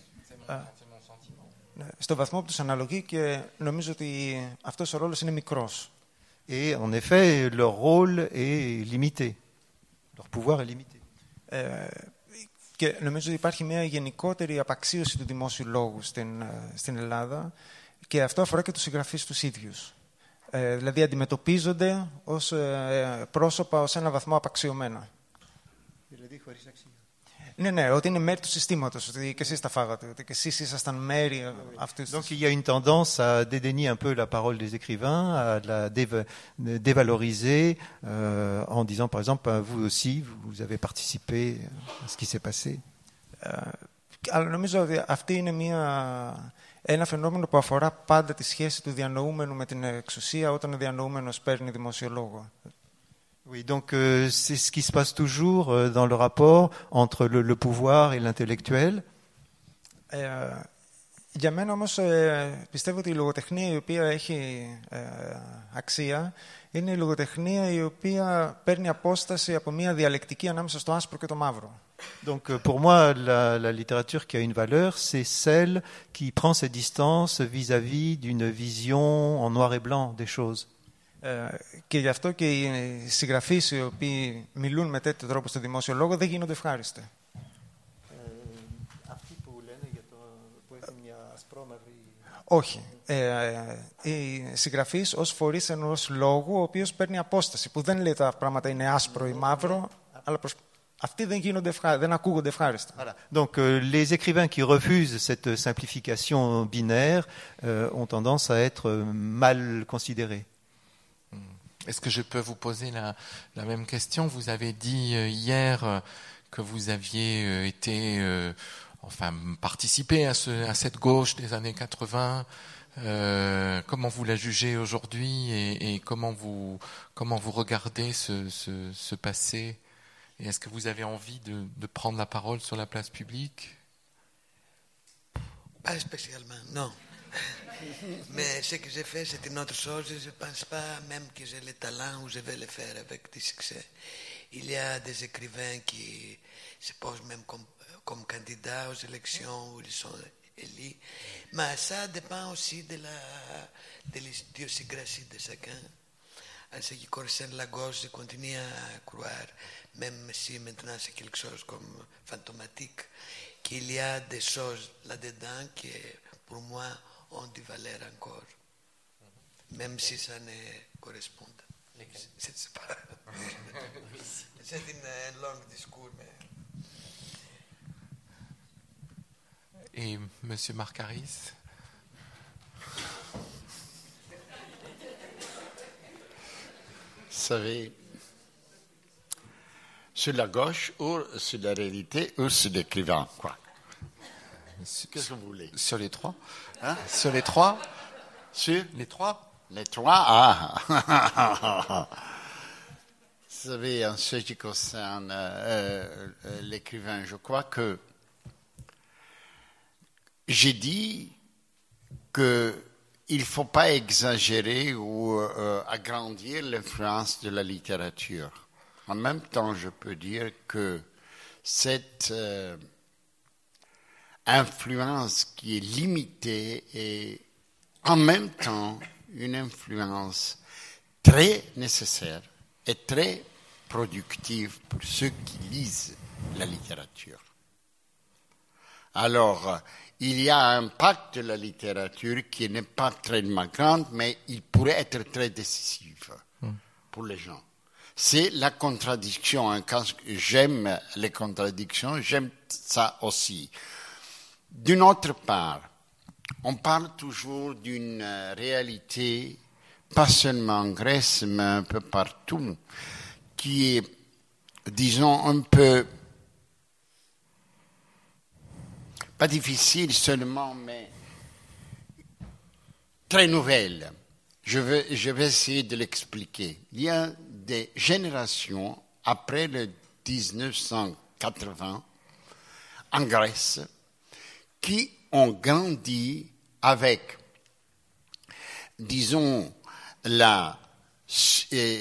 S4: Στο βαθμό που τους αναλογεί και νομίζω ότι αυτός ο ρόλος είναι μικρός.
S5: Et en effet, leur rôle est limité. Leur pouvoir est limité.
S4: Ε, και νομίζω ότι υπάρχει μια γενικότερη απαξίωση του δημόσιου λόγου στην, στην Ελλάδα και αυτό αφορά και τους συγγραφείς τους ίδιους. Ε, δηλαδή αντιμετωπίζονται ως ε, πρόσωπα ως ένα βαθμό απαξιωμένα.
S5: Δηλαδή χωρίς αξία.
S4: Ναι, ναι, ότι είναι μέρη του συστήματος, ότι και εσείς τα φάγατε, ότι και εσείς ήσασταν μέρη αυτής.
S5: Donc il y a une tendance à dédaigner un peu la parole des écrivains, à la déva- dévaloriser euh, en disant par exemple vous aussi vous avez participé à ce qui s'est passé.
S4: Ε, αλλά νομίζω ότι αυτή είναι μια, ένα φαινόμενο που αφορά πάντα τη σχέση του διανοούμενου με την εξουσία όταν ο διανοούμενος παίρνει δημόσιο λόγο.
S5: Oui, donc euh, c'est ce qui se passe toujours euh, dans le rapport entre le, le pouvoir et l'intellectuel.
S4: Ε, για μένα όμως ε, πιστεύω ότι η λογοτεχνία η οποία έχει ε, αξία είναι η λογοτεχνία η οποία παίρνει απόσταση από μια διαλεκτική ανάμεσα στο άσπρο και το μαύρο.
S5: Donc euh, pour moi, la, la littérature qui a une valeur, c'est celle qui prend ses distances vis-à-vis d'une vision en noir et blanc des choses.
S4: Ε, και γι' αυτό και οι συγγραφείς οι οποίοι μιλούν με τέτοιο τρόπο στο δημόσιο λόγο δεν γίνονται ευχάριστοι. Όχι. Ε, οι συγγραφείς ως φορείς ενός λόγου ο οποίος παίρνει απόσταση, που δεν λέει τα πράγματα είναι άσπρο ή μαύρο, αλλά προς... αυτοί δεν, γίνονται ευχά... δεν ακούγονται ευχάριστα.
S5: Voilà. Donc euh, les écrivains qui refusent cette simplification binaire euh, ont tendance à être mal considérés.
S2: Est-ce que je peux vous poser la, la même question? Vous avez dit euh, hier euh, que vous aviez euh, été, euh, enfin, participé à, ce, à cette gauche des années quatre-vingts. Euh, comment vous la jugez aujourd'hui et, et comment vous comment vous regardez ce, ce, ce passé? Et est-ce que vous avez envie de, de prendre la parole sur la place publique?
S6: Pas spécialement, non. Mais ce que j'ai fait, c'est une autre chose. Je ne pense pas même que j'ai le talent ou je vais le faire avec du succès. Il y a des écrivains qui se posent même comme, comme candidats aux élections où ils sont élus. Mais ça dépend aussi de la de l'idiosynkrasie de chacun. En ce qui concerne la gauche, je continue à croire, même si maintenant c'est quelque chose comme fantomatique, qu'il y a des choses là-dedans qui, pour moi, ont du valeur encore, même si ça ne correspond. Je ne sais pas. C'est un long discours, mais...
S2: Et Monsieur Marcaris?
S3: Vous savez, sur la gauche ou sur la réalité ou sur l'écrivain, quoi. Qu'est-ce que vous voulez?
S2: Sur les trois?
S3: Hein?
S2: Sur les trois?
S3: Sur
S2: Les trois?
S3: les trois? Ah. Vous savez, en ce qui concerne euh, euh, l'écrivain, je crois que j'ai dit qu'il ne faut pas exagérer ou euh, agrandir l'influence de la littérature. En même temps, je peux dire que cette euh, influence qui est limitée est en même temps une influence très nécessaire et très productive pour ceux qui lisent la littérature. Alors, il y a un impact de la littérature qui n'est pas très grand, mais il pourrait être très décisif pour les gens. C'est la contradiction. Hein. Quand j'aime les contradictions, j'aime ça aussi. D'une autre part, on parle toujours d'une réalité, pas seulement en Grèce, mais un peu partout, qui est, disons, un peu, pas difficile seulement, mais très nouvelle. Je vais, je vais essayer de l'expliquer. Il y a des générations après le dix-neuf cent quatre-vingts en Grèce qui ont grandi avec, disons, la, euh,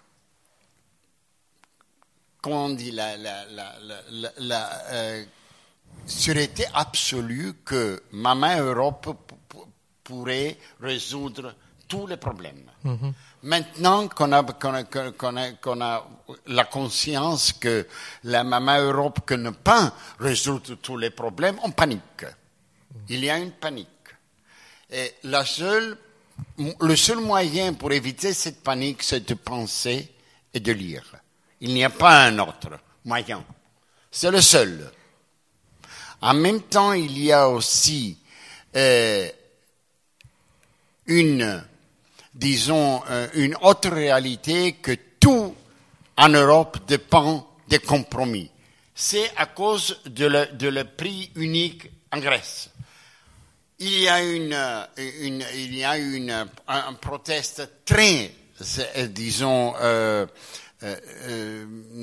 S3: comment on dit, la, la, la, la, la, la euh, sûreté absolue que Maman Europe p- p- pourrait résoudre tous les problèmes. Mm-hmm. Maintenant qu'on a, qu'on a, qu'on a, qu'on a la conscience que la Maman Europe ne peut pas résoudre tous les problèmes, on panique. Il y a une panique. Et la seule, le seul moyen pour éviter cette panique, c'est de penser et de lire. Il n'y a pas un autre moyen. C'est le seul. En même temps, il y a aussi euh, une, disons, euh, une autre réalité que tout en Europe dépend des compromis. C'est à cause de le, de le prix unique en Grèce. Il y a une, une il y a une, un, un proteste très, disons, euh, euh, euh,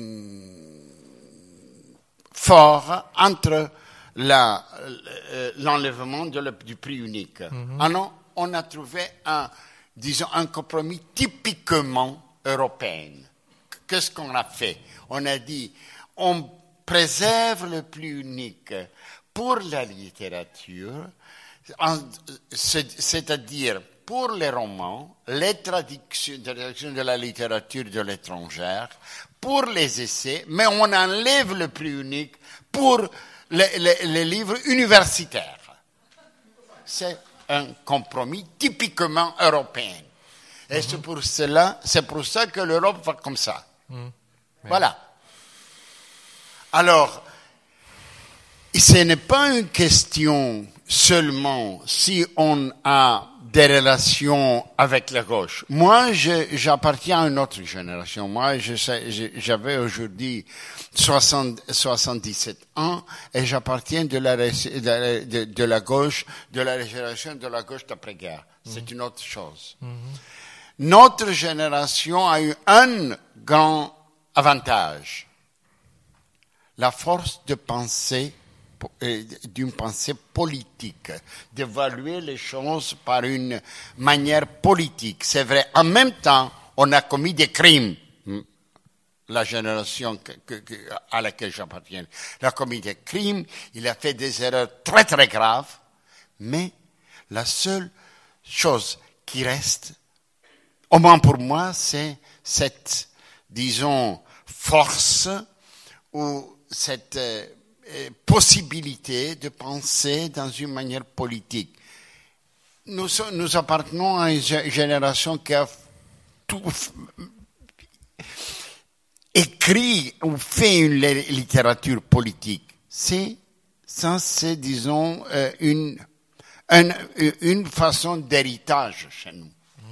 S3: fort entre la, l'enlèvement de le, du prix unique. Mm-hmm. Ah non, on a trouvé un, disons, un compromis typiquement européen. Qu'est-ce qu'on a fait? On a dit, on préserve le prix unique pour la littérature, c'est-à-dire pour les romans, les traductions de la littérature de l'étranger, pour les essais, mais on enlève le prix unique pour les, les, les livres universitaires. C'est un compromis typiquement européen. Et mm-hmm. c'est pour cela, c'est pour ça que l'Europe va comme ça. Mm. Voilà. Alors, ce n'est pas une question seulement si on a des relations avec la gauche. Moi, je, j'appartiens à une autre génération. Moi, je, je, j'avais aujourd'hui soixante, soixante-dix-sept ans et j'appartiens de la, de, de, de la gauche, de la génération de la gauche d'après-guerre. Mmh. C'est une autre chose. Mmh. Notre génération a eu un grand avantage. La force de penser d'une pensée politique, d'évaluer les choses par une manière politique. C'est vrai, en même temps, on a commis des crimes. La génération que, que, que, à laquelle j'appartiens a commis des crimes, il a fait des erreurs très très graves, mais la seule chose qui reste, au moins pour moi, c'est cette, disons, force ou cette euh, possibilité de penser dans une manière politique. Nous, nous appartenons à une génération qui a tout écrit ou fait une littérature politique. C'est, ça, c'est, disons, une, une, une façon d'héritage chez nous.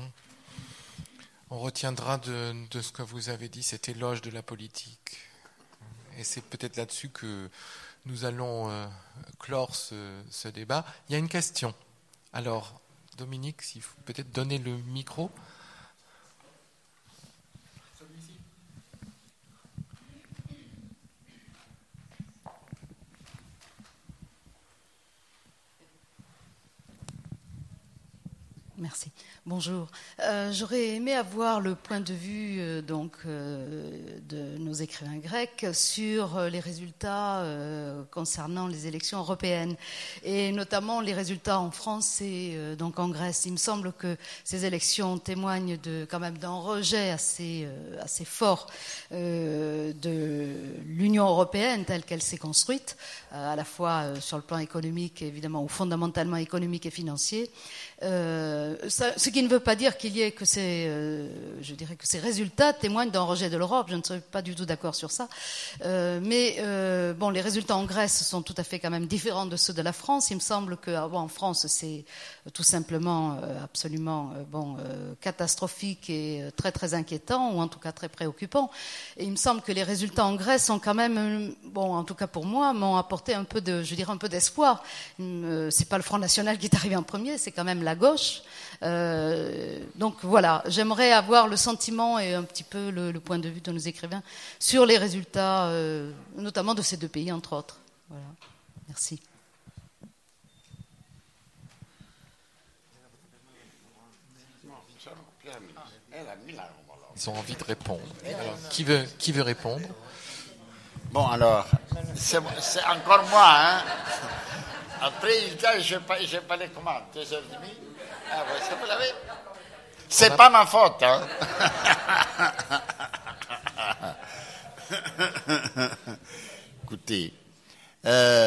S2: On retiendra de, de ce que vous avez dit, cet éloge de la politique. Et c'est peut-être là-dessus que nous allons euh, clore ce, ce débat. Il y a une question. Alors, Dominique, s'il faut peut-être donner le micro. Celui-ci.
S8: Merci. Bonjour. Euh, j'aurais aimé avoir le point de vue euh, donc euh, de nos écrivains grecs sur euh, les résultats euh, concernant les élections européennes et notamment les résultats en France et euh, donc en Grèce. Il me semble que ces élections témoignent de quand même d'un rejet assez euh, assez fort euh, de l'Union européenne telle qu'elle s'est construite, euh, à la fois euh, sur le plan économique évidemment ou fondamentalement économique et financier. Euh, ça, ce qui ne veut pas dire qu'il y ait que ces, euh, je dirais que ces résultats témoignent d'un rejet de l'Europe. Je ne suis pas du tout d'accord sur ça. Euh, mais euh, bon, les résultats en Grèce sont tout à fait quand même différents de ceux de la France. Il me semble que ah bon, en France, c'est tout simplement euh, absolument euh, bon euh, catastrophique et très très inquiétant, ou en tout cas très préoccupant. Et il me semble que les résultats en Grèce sont quand même, bon, en tout cas pour moi, m'ont apporté un peu de, je dirais un peu d'espoir. Euh, c'est pas le Front National qui est arrivé en premier, c'est quand même la gauche. Euh, donc voilà, j'aimerais avoir le sentiment et un petit peu le, le point de vue de nos écrivains sur les résultats, euh, notamment de ces deux pays, entre autres. Voilà. Merci.
S2: Ils ont envie de répondre. Alors, qui veut, qui veut répondre?
S3: Bon, alors, c'est, c'est encore moi, hein. Après, je n'ai pas, j'ai pas les commandes. deux heures trente. Ah, ouais, ça vous l'avez? C'est a... pas ma faute, hein. Écoutez, euh,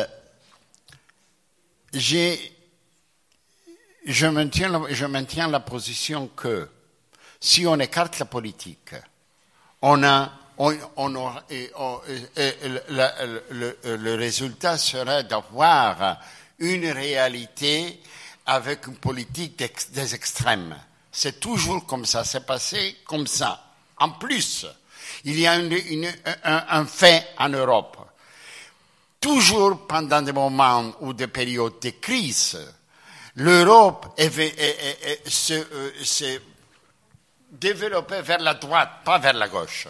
S3: j'ai, je maintiens, la, je maintiens la position que si on écarte la politique, on a, on, on aura, et, on, et, et, le, le, le résultat serait d'avoir une réalité avec une politique des extrêmes. C'est toujours comme ça, c'est passé comme ça. En plus, il y a une, une, un, un fait en Europe. Toujours pendant des moments ou des périodes de crise, l'Europe est, est, est, est, se, euh, se développée vers la droite, pas vers la gauche.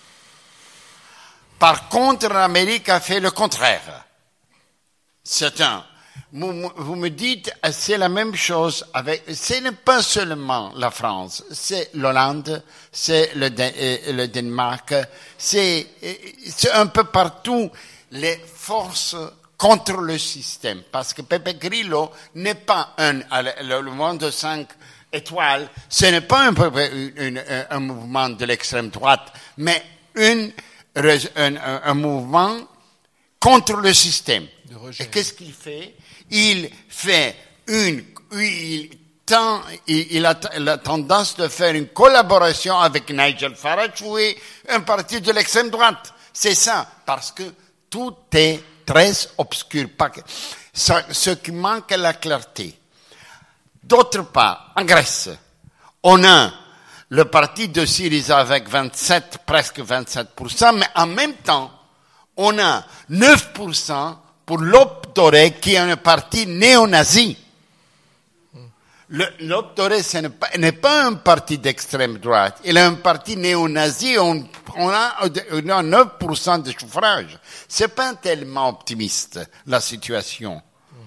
S3: Par contre, l'Amérique a fait le contraire. C'est un... Vous, vous me dites, c'est la même chose avec, ce n'est pas seulement la France, c'est l'Hollande, c'est le, le Danemark, c'est, c'est un peu partout les forces contre le système. Parce que Pepe Grillo n'est pas un, le mouvement de cinq étoiles, ce n'est pas un, un, un mouvement de l'extrême droite, mais une, un, un, un mouvement contre le système. Et qu'est-ce qu'il fait? Il fait une, il, tend, il, il a la tendance de faire une collaboration avec Nigel Farage ou un parti de l'extrême droite. C'est ça, parce que tout est très obscur. Ce qui manque est la clarté. D'autre part, en Grèce, on a le parti de Syriza avec vingt-sept, presque vingt-sept pour cent, mais en même temps, on a neuf pour cent pour l'Optore, qui est un parti néo-nazi. Le, L'Optore, ce n'est pas, n'est pas un parti d'extrême droite. Il est un parti néo-nazi. On, on, a, on a neuf pour cent de suffrage. C'est pas tellement optimiste, la situation.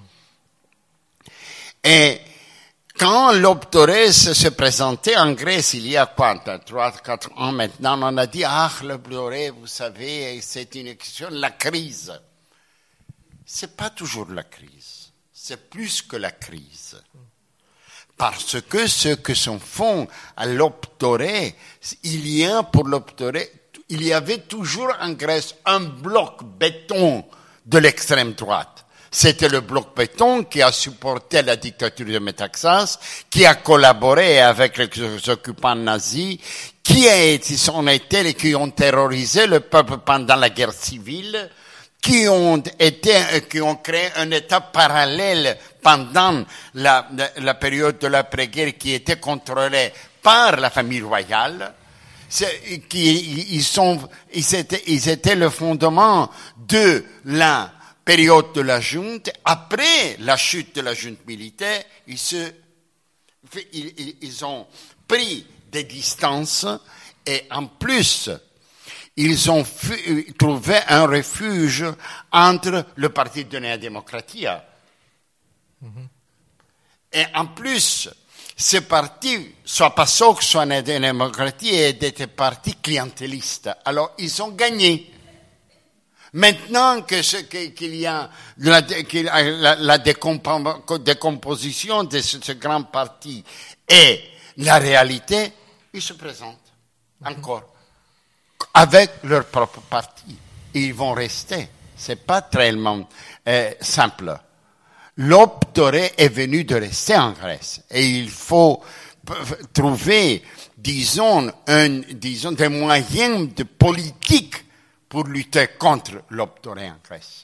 S3: Et quand l'Optore se présentait en Grèce, il y a quoi, trois, quatre ans maintenant, on a dit, ah, l'Optore, vous savez, c'est une question de la crise. C'est pas toujours la crise, c'est plus que la crise. Parce que ce que s'en font à l'Optore, il y a pour l'Optore, il y avait toujours en Grèce un bloc béton de l'extrême droite. C'était le bloc béton qui a supporté la dictature de Métaxas, qui a collaboré avec les occupants nazis, qui a, sont été, qui ont terrorisé le peuple pendant la guerre civile, qui ont été, qui ont créé un État parallèle pendant la, la, la période de l'après-guerre qui était contrôlé par la famille royale, c'est, qui, ils sont, ils étaient, ils étaient le fondement de la période de la junte. Après la chute de la junte militaire, ils se, ils, ils ont pris des distances et en plus, ils ont fu- trouvé un refuge entre le Parti de Nea Democratia. Mm-hmm. Et en plus, ce parti, soit PASOK, soit Nea Democratia, étaient des partis clientélistes. Alors, ils ont gagné. Maintenant que ce, qu'il y a la, la, la décompo- décomposition de ce, ce grand parti et la réalité, ils se présentent mm-hmm. encore. Avec leur propre parti. Ils vont rester. C'est pas tellement euh, simple. L'Optore est venu de rester en Grèce. Et il faut trouver, disons, un, disons, des moyens de politique pour lutter contre l'Optore en Grèce.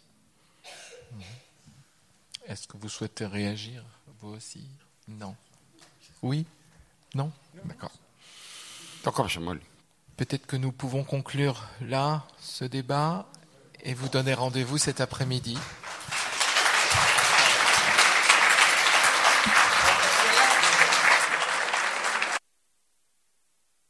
S2: Est-ce que vous souhaitez réagir, vous aussi? Non. Oui? Non? D'accord.
S3: D'accord, je me
S2: Peut-être que nous pouvons conclure là ce débat et vous donner rendez-vous cet après-midi.